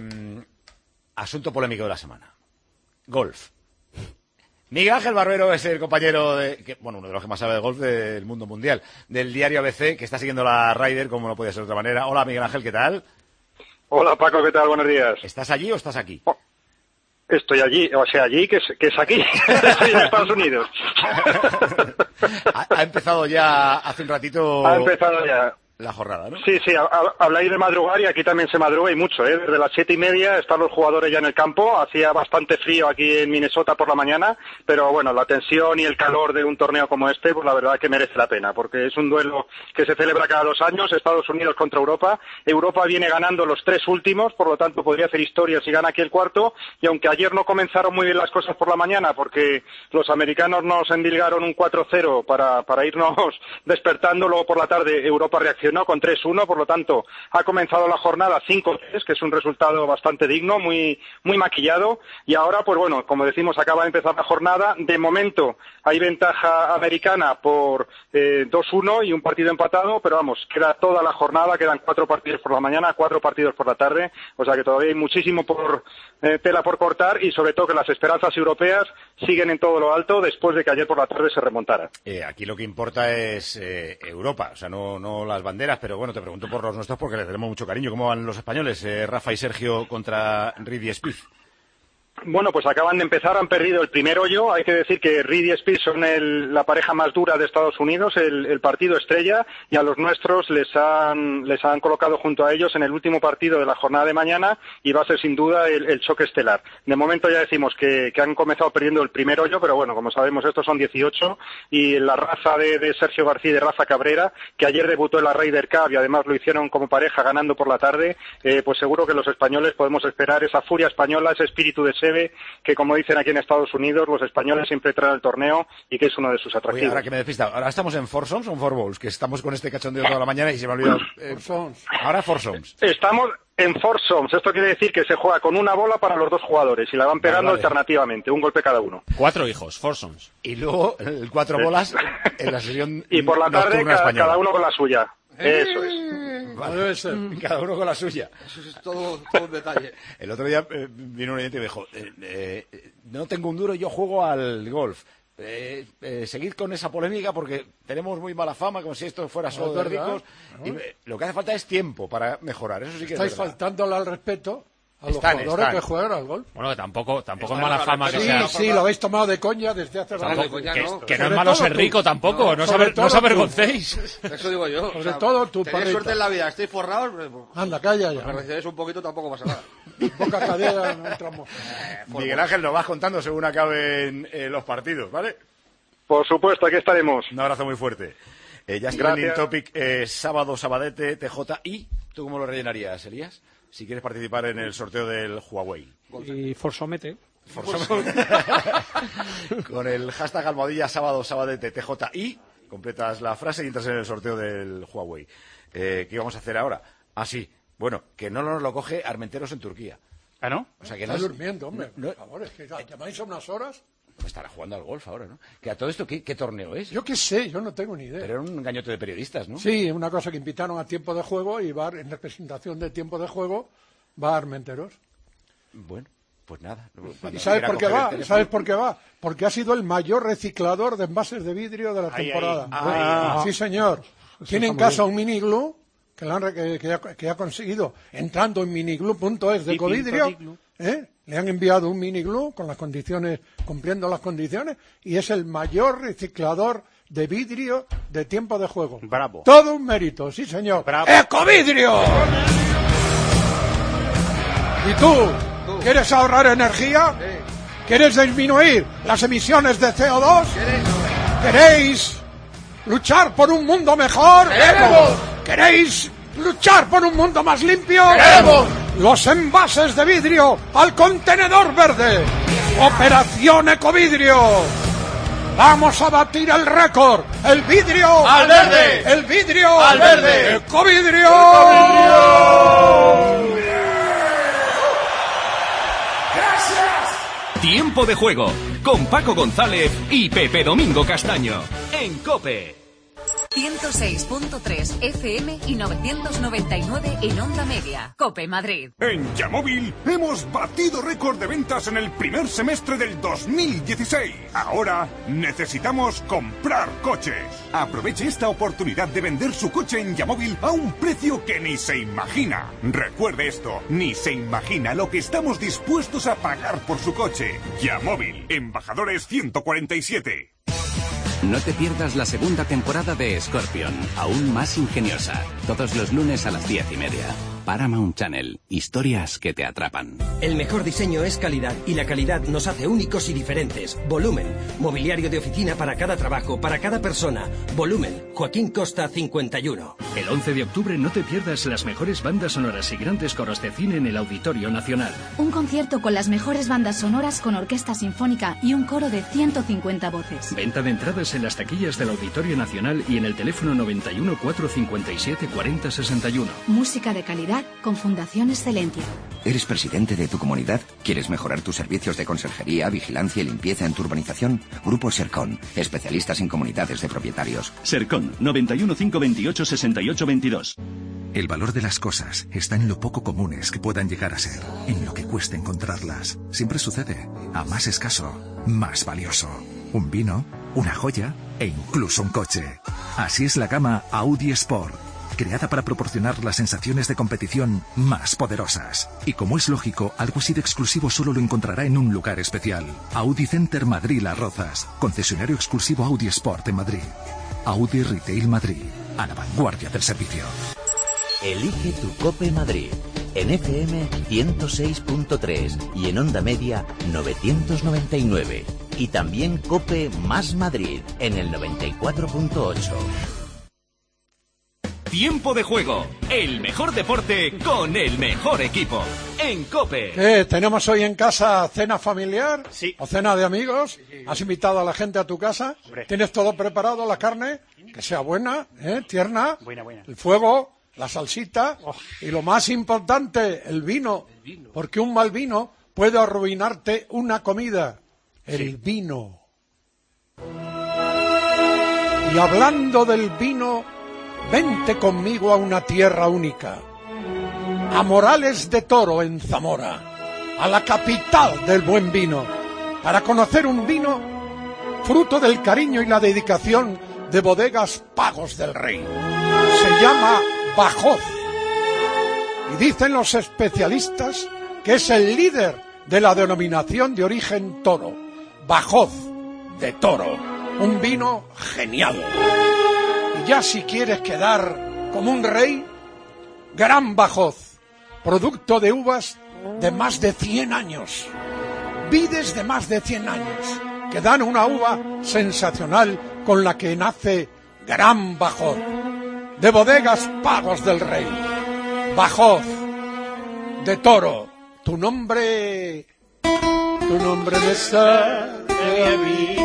[SPEAKER 4] Asunto polémico de la semana. Golf. Miguel Ángel Barbero es el compañero uno de los que más sabe de golf del mundo mundial, del diario ABC, que está siguiendo la Ryder, como no puede ser de otra manera. Hola, Miguel Ángel, ¿qué tal?
[SPEAKER 11] Hola, Paco, ¿qué tal? Buenos días.
[SPEAKER 4] ¿Estás allí o estás aquí?
[SPEAKER 11] Estoy allí, o sea, allí, que es aquí. Estoy en Estados Unidos.
[SPEAKER 4] Ha empezado ya hace un ratito.
[SPEAKER 11] Ha empezado ya
[SPEAKER 4] la jornada, ¿no?
[SPEAKER 11] Sí, habláis de madrugar y aquí también se madruga y mucho, ¿eh? Desde las 7:30 están los jugadores ya en el campo. Hacía bastante frío aquí en Minnesota por la mañana, pero bueno, la tensión y el calor de un torneo como este, pues la verdad que merece la pena, porque es un duelo que se celebra cada 2 años, Estados Unidos contra Europa. Europa viene ganando los 3 últimos, por lo tanto podría hacer historia si gana aquí el cuarto, y aunque ayer no comenzaron muy bien las cosas por la mañana, porque los americanos nos endilgaron un 4-0 para irnos despertando, luego por la tarde Europa reaccionó con 3-1, por lo tanto ha comenzado la jornada 5-3, que es un resultado bastante digno, muy maquillado, y ahora pues bueno, como decimos, acaba de empezar la jornada. De momento hay ventaja americana por 2-1 y un partido empatado, pero vamos, queda toda la jornada, quedan 4 partidos por la mañana, 4 partidos por la tarde, o sea que todavía hay muchísimo tela por cortar, y sobre todo que las esperanzas europeas siguen en todo lo alto después de que ayer por la tarde se remontara.
[SPEAKER 4] Aquí lo que importa es Europa, o sea, no las banderas, pero bueno, te pregunto por los nuestros porque les tenemos mucho cariño. ¿Cómo van los españoles, Rafa y Sergio, contra Reed y Spieth?
[SPEAKER 11] Bueno, pues acaban de empezar, han perdido el primer hoyo. Hay que decir que Reed y Spieth son la pareja más dura de Estados Unidos, el partido estrella, y a los nuestros les han colocado junto a ellos en el último partido de la jornada de mañana, y va a ser sin duda el choque estelar. De momento ya decimos que han comenzado perdiendo el primer hoyo, pero bueno, como sabemos, estos son 18, y la raza de Sergio García y de Rafa Cabrera, que ayer debutó en la Ryder Cup y además lo hicieron como pareja ganando por la tarde, pues seguro que los españoles podemos esperar esa furia española, ese espíritu de que, como dicen aquí en Estados Unidos, los españoles siempre traen al torneo y que es uno de sus atractivos.
[SPEAKER 4] Oye, ahora que me despista, ahora estamos en Foursomes o en Four Balls, que estamos con este cachondeo toda la mañana y se me ha olvidado. Ahora Foursomes.
[SPEAKER 11] Estamos en Foursomes, esto quiere decir que se juega con una bola para los 2 jugadores y la van pegando alternativamente, un golpe cada uno.
[SPEAKER 12] 4 hijos, Foursomes.
[SPEAKER 4] Y luego 4 bolas en la sesión
[SPEAKER 11] y por la tarde cada uno con la suya. Eso es.
[SPEAKER 4] Vale. Cada uno con la suya.
[SPEAKER 1] Eso es todo un detalle.
[SPEAKER 4] El otro día vino un oyente y me dijo, no tengo un duro y yo juego al golf. Seguid con esa polémica porque tenemos muy mala fama, como si esto fuera solo de ricos. Y lo que hace falta es tiempo para mejorar. Eso sí que
[SPEAKER 1] estáis
[SPEAKER 4] es verdad.
[SPEAKER 1] faltándole al respeto a los jugadores que juegan al golf.
[SPEAKER 12] Bueno, que tampoco es mala fama que sea.
[SPEAKER 1] Sí, lo habéis tomado de coña desde hace rato.
[SPEAKER 12] Que no es malo ser rico tampoco, no os avergoncéis.
[SPEAKER 7] Eso digo yo.
[SPEAKER 1] Sobre todo tú,
[SPEAKER 7] tenéis suerte en la vida, estáis forrados.
[SPEAKER 1] Anda, calla ya.
[SPEAKER 7] Me recibes un poquito, tampoco pasa nada.
[SPEAKER 1] Poca cadera, no entramos.
[SPEAKER 4] Miguel Ángel, nos vas contando según acaben los partidos, ¿vale?
[SPEAKER 11] Por supuesto, aquí estaremos.
[SPEAKER 4] Un abrazo muy fuerte. Ya está trending topic, sábado, sabadete, TJ. ¿Y tú cómo lo rellenarías, Elías? Si quieres participar en el sorteo del Huawei.
[SPEAKER 12] Y Forsomete.
[SPEAKER 4] Con el hashtag almohadilla sábado, sabadete, TJ. Completas la frase y entras en el sorteo del Huawei. ¿Qué vamos a hacer ahora? Sí. Bueno, que no nos lo coge Armenteros en Turquía.
[SPEAKER 5] ¿Ah, no?
[SPEAKER 4] O sea, que
[SPEAKER 1] está durmiendo, hombre. Por favor, es que llamáis a unas horas.
[SPEAKER 4] Pues estará jugando al golf ahora, ¿no? Que a todo esto, ¿qué torneo es?
[SPEAKER 1] Yo qué sé, yo no tengo ni idea.
[SPEAKER 4] Pero era un engañote de periodistas, ¿no?
[SPEAKER 1] Sí, una cosa que invitaron a Tiempo de Juego y va en representación de Tiempo de Juego va a Armenteros.
[SPEAKER 4] Bueno, pues nada.
[SPEAKER 1] ¿Y sabes por qué va? ¿Sabes por qué va? Porque ha sido el mayor reciclador de envases de vidrio de la temporada. Sí, señor. Tiene en casa un mini glue que ha conseguido entrando en miniglue.es de Ecovidrio. Le han enviado un mini glue con las condiciones, cumpliendo las condiciones, y es el mayor reciclador de vidrio de Tiempo de Juego.
[SPEAKER 5] Bravo.
[SPEAKER 1] Todo un mérito, sí señor.
[SPEAKER 5] Bravo.
[SPEAKER 1] ¡Ecovidrio! ¿Y tú? ¿Quieres ahorrar energía? ¿Quieres disminuir las emisiones de CO2? ¿Queréis luchar por un mundo mejor? ¿Queréis luchar por un mundo más limpio?
[SPEAKER 13] ¡Queremos!
[SPEAKER 1] Los envases de vidrio al contenedor verde. Operación Ecovidrio. Vamos a batir el récord. El vidrio
[SPEAKER 13] al verde.
[SPEAKER 1] El vidrio
[SPEAKER 13] al verde.
[SPEAKER 1] Ecovidrio.
[SPEAKER 13] Gracias.
[SPEAKER 14] Tiempo de juego con Paco González y Pepe Domingo Castaño en COPE.
[SPEAKER 15] 106.3 FM y 999 en Onda Media. COPE Madrid.
[SPEAKER 16] En Yamóvil hemos batido récord de ventas en el primer semestre del 2016. Ahora necesitamos comprar coches. Aproveche esta oportunidad de vender su coche en Yamóvil a un precio que ni se imagina. Recuerde esto, ni se imagina lo que estamos dispuestos a pagar por su coche. Yamóvil, Embajadores 147.
[SPEAKER 17] No te pierdas la segunda temporada de Scorpion, aún más ingeniosa. Todos los lunes a las 10:30. Paramount Channel. Historias que te atrapan.
[SPEAKER 19] El mejor diseño es calidad y la calidad nos hace únicos y diferentes. Volumen. Mobiliario de oficina para cada trabajo, para cada persona. Volumen. Joaquín Costa 51.
[SPEAKER 20] El 11 de octubre no te pierdas las mejores bandas sonoras y grandes coros de cine en el Auditorio Nacional.
[SPEAKER 21] Un concierto con las mejores bandas sonoras con orquesta sinfónica y un coro de 150 voces.
[SPEAKER 20] Venta de entradas en las taquillas del Auditorio Nacional y en el teléfono 91 457 40 61.
[SPEAKER 21] Música de calidad con Fundación Excelentia.
[SPEAKER 27] ¿Eres presidente de tu comunidad? ¿Quieres mejorar tus servicios de conserjería, vigilancia y limpieza en tu urbanización? Grupo Sercon, especialistas en comunidades de propietarios.
[SPEAKER 20] Sercon, 91 528 68 22.
[SPEAKER 28] El valor de las cosas está en lo poco comunes que puedan llegar a ser, en lo que cuesta encontrarlas. Siempre sucede. A más escaso, más valioso. Un vino, una joya e incluso un coche. Así es la gama Audi Sport, creada para proporcionar las sensaciones de competición más poderosas. Y como es lógico, algo así de exclusivo solo lo encontrará en un lugar especial. Audi Center Madrid Las Rozas, concesionario exclusivo Audi Sport en Madrid. Audi Retail Madrid, a la vanguardia del servicio.
[SPEAKER 29] Elige tu COPE Madrid, en FM 106.3 y en Onda Media 999. Y también COPE más Madrid, en el 94.8.
[SPEAKER 14] Tiempo de juego, el mejor deporte con el mejor equipo. En COPE.
[SPEAKER 1] ¿Tenemos hoy en casa cena familiar?
[SPEAKER 5] Sí.
[SPEAKER 1] ¿O cena de amigos? ¿Has invitado a la gente a tu casa?
[SPEAKER 5] Hombre.
[SPEAKER 1] ¿Tienes todo preparado, la carne? Que sea buena, tierna.
[SPEAKER 5] Buena.
[SPEAKER 1] El fuego, la salsita y lo más importante, el vino. Porque un mal vino puede arruinarte una comida. El vino. Y hablando del vino, vente conmigo a una tierra única. A Morales de Toro, en Zamora, a la capital del buen vino, para conocer un vino fruto del cariño y la dedicación de Bodegas Pagos del Rey. Se llama Bajós, y dicen los especialistas que es el líder de la denominación de origen toro. Bajós de Toro, un vino genial. Y ya si quieres quedar como un rey, Gran Bajós, producto de uvas de más de 100 años, vides de más de 100 años, que dan una uva sensacional con la que nace Gran Bajor, de Bodegas Pagos del Rey. Bajor, de Toro, tu nombre me sabe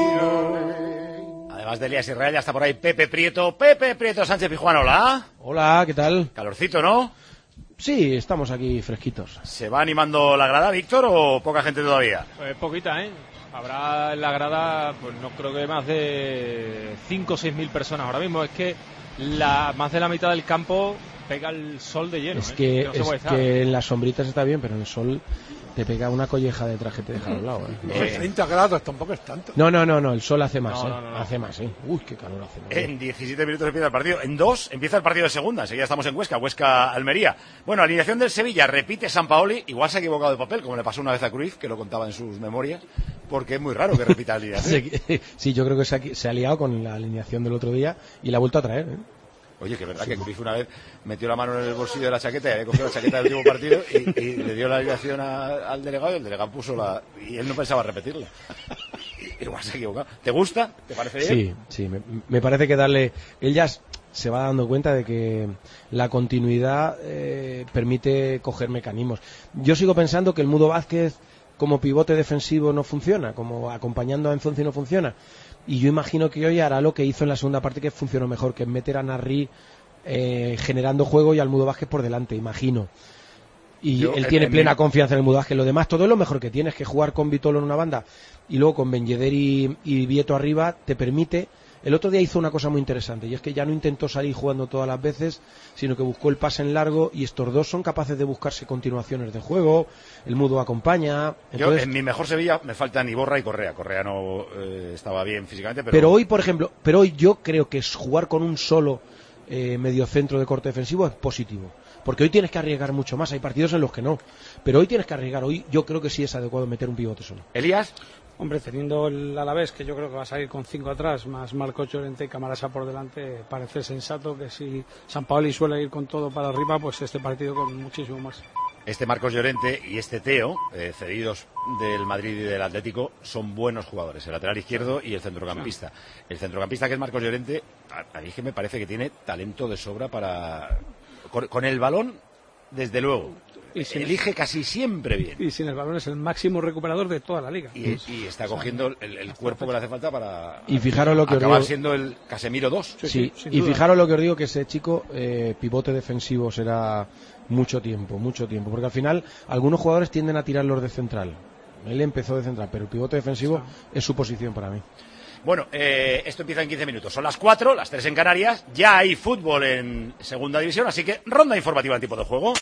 [SPEAKER 1] vino.
[SPEAKER 4] Además de Elías Israel, ya está por ahí Pepe Prieto. Pepe Prieto Sánchez Pizjuán, hola.
[SPEAKER 2] Hola, ¿qué tal?
[SPEAKER 4] Calorcito, ¿no?
[SPEAKER 2] Sí, estamos aquí fresquitos.
[SPEAKER 4] ¿Se va animando la grada, Víctor, o poca gente todavía?
[SPEAKER 3] Pues poquita, ¿eh? Habrá en la grada, pues no creo que más de 5 o 6 mil personas. Ahora mismo es que más de la mitad del campo pega el sol de lleno.
[SPEAKER 2] Es que,
[SPEAKER 3] no se
[SPEAKER 2] que en las sombritas está bien, pero en el sol te pega una colleja detrás que te deja al lado.
[SPEAKER 1] 30 grados tampoco es tanto.
[SPEAKER 2] No, el sol hace más, hace más, ¿eh? Uy, qué calor hace.
[SPEAKER 4] En 17 minutos empieza el partido. En 2 empieza el partido de segunda. Enseguida estamos en Huesca-Almería. Bueno, alineación del Sevilla, repite Sampaoli. Igual se ha equivocado de papel, como le pasó una vez a Cruyff, que lo contaba en sus memorias, porque es muy raro que repita la alineación.
[SPEAKER 2] Sí, yo creo que se ha liado con la alineación del otro día y la ha vuelto a traer, ¿eh?
[SPEAKER 4] Oye, que es verdad que Cruyff una vez metió la mano en el bolsillo de la chaqueta y había cogido la chaqueta del último partido y le dio la alineación al delegado y el delegado puso y él no pensaba repetirla. Igual se ha equivocado. ¿Te gusta? ¿Te parece bien?
[SPEAKER 2] Sí, me parece que él ya se va dando cuenta de que la continuidad permite coger mecanismos. Yo sigo pensando que el Mudo Vázquez como pivote defensivo no funciona, como acompañando a Enzonzi no funciona. Y yo imagino que hoy hará lo que hizo en la segunda parte, que funcionó mejor, que es meter a Narri generando juego y al Mudo Vázquez por delante, imagino. Y él tiene plena confianza en el Mudo Vázquez. Lo demás, todo es lo mejor que tienes, que jugar con Vitolo en una banda y luego con Ben Yedder y Vieto arriba te permite. El otro día hizo una cosa muy interesante, y es que ya no intentó salir jugando todas las veces, sino que buscó el pase en largo, y estos dos son capaces de buscarse continuaciones de juego, el Mudo acompaña. Entonces,
[SPEAKER 4] yo, en mi mejor Sevilla me faltan Iborra y Correa. Correa no estaba bien físicamente,
[SPEAKER 2] pero hoy, por ejemplo, hoy yo creo que jugar con un solo mediocentro de corte defensivo es positivo, porque hoy tienes que arriesgar mucho más, hay partidos en los que no, pero hoy tienes que arriesgar, hoy yo creo que sí es adecuado meter un pivote solo.
[SPEAKER 4] ¿Elías?
[SPEAKER 6] Hombre, teniendo el Alavés, que yo creo que va a salir con 5 atrás, más Marcos Llorente y Camarasa por delante, parece sensato que si Sampaoli suele ir con todo para arriba, pues este partido con muchísimo más.
[SPEAKER 4] Este Marcos Llorente y este Teo, cedidos del Madrid y del Atlético, son buenos jugadores, el lateral izquierdo y el centrocampista. Sí. El centrocampista, que es Marcos Llorente, a mí que me parece que tiene talento de sobra para... Con el balón, desde luego. Elige casi siempre bien.
[SPEAKER 6] Y sin el balón es el máximo recuperador de toda la liga.
[SPEAKER 4] Y está cogiendo el cuerpo que le hace falta para
[SPEAKER 2] y fijaros lo que
[SPEAKER 4] acabar
[SPEAKER 2] os digo,
[SPEAKER 4] siendo el Casemiro 2.
[SPEAKER 2] Sí, y fijaros lo que os digo, que ese chico pivote defensivo será mucho tiempo, porque al final algunos jugadores tienden a tirarlos de central. Él empezó de central, pero el pivote defensivo es su posición para mí.
[SPEAKER 4] Bueno, esto empieza en 15 minutos. Son las 4, las 3 en Canarias. Ya hay fútbol en segunda división, así que ronda informativa en tiempo de juego.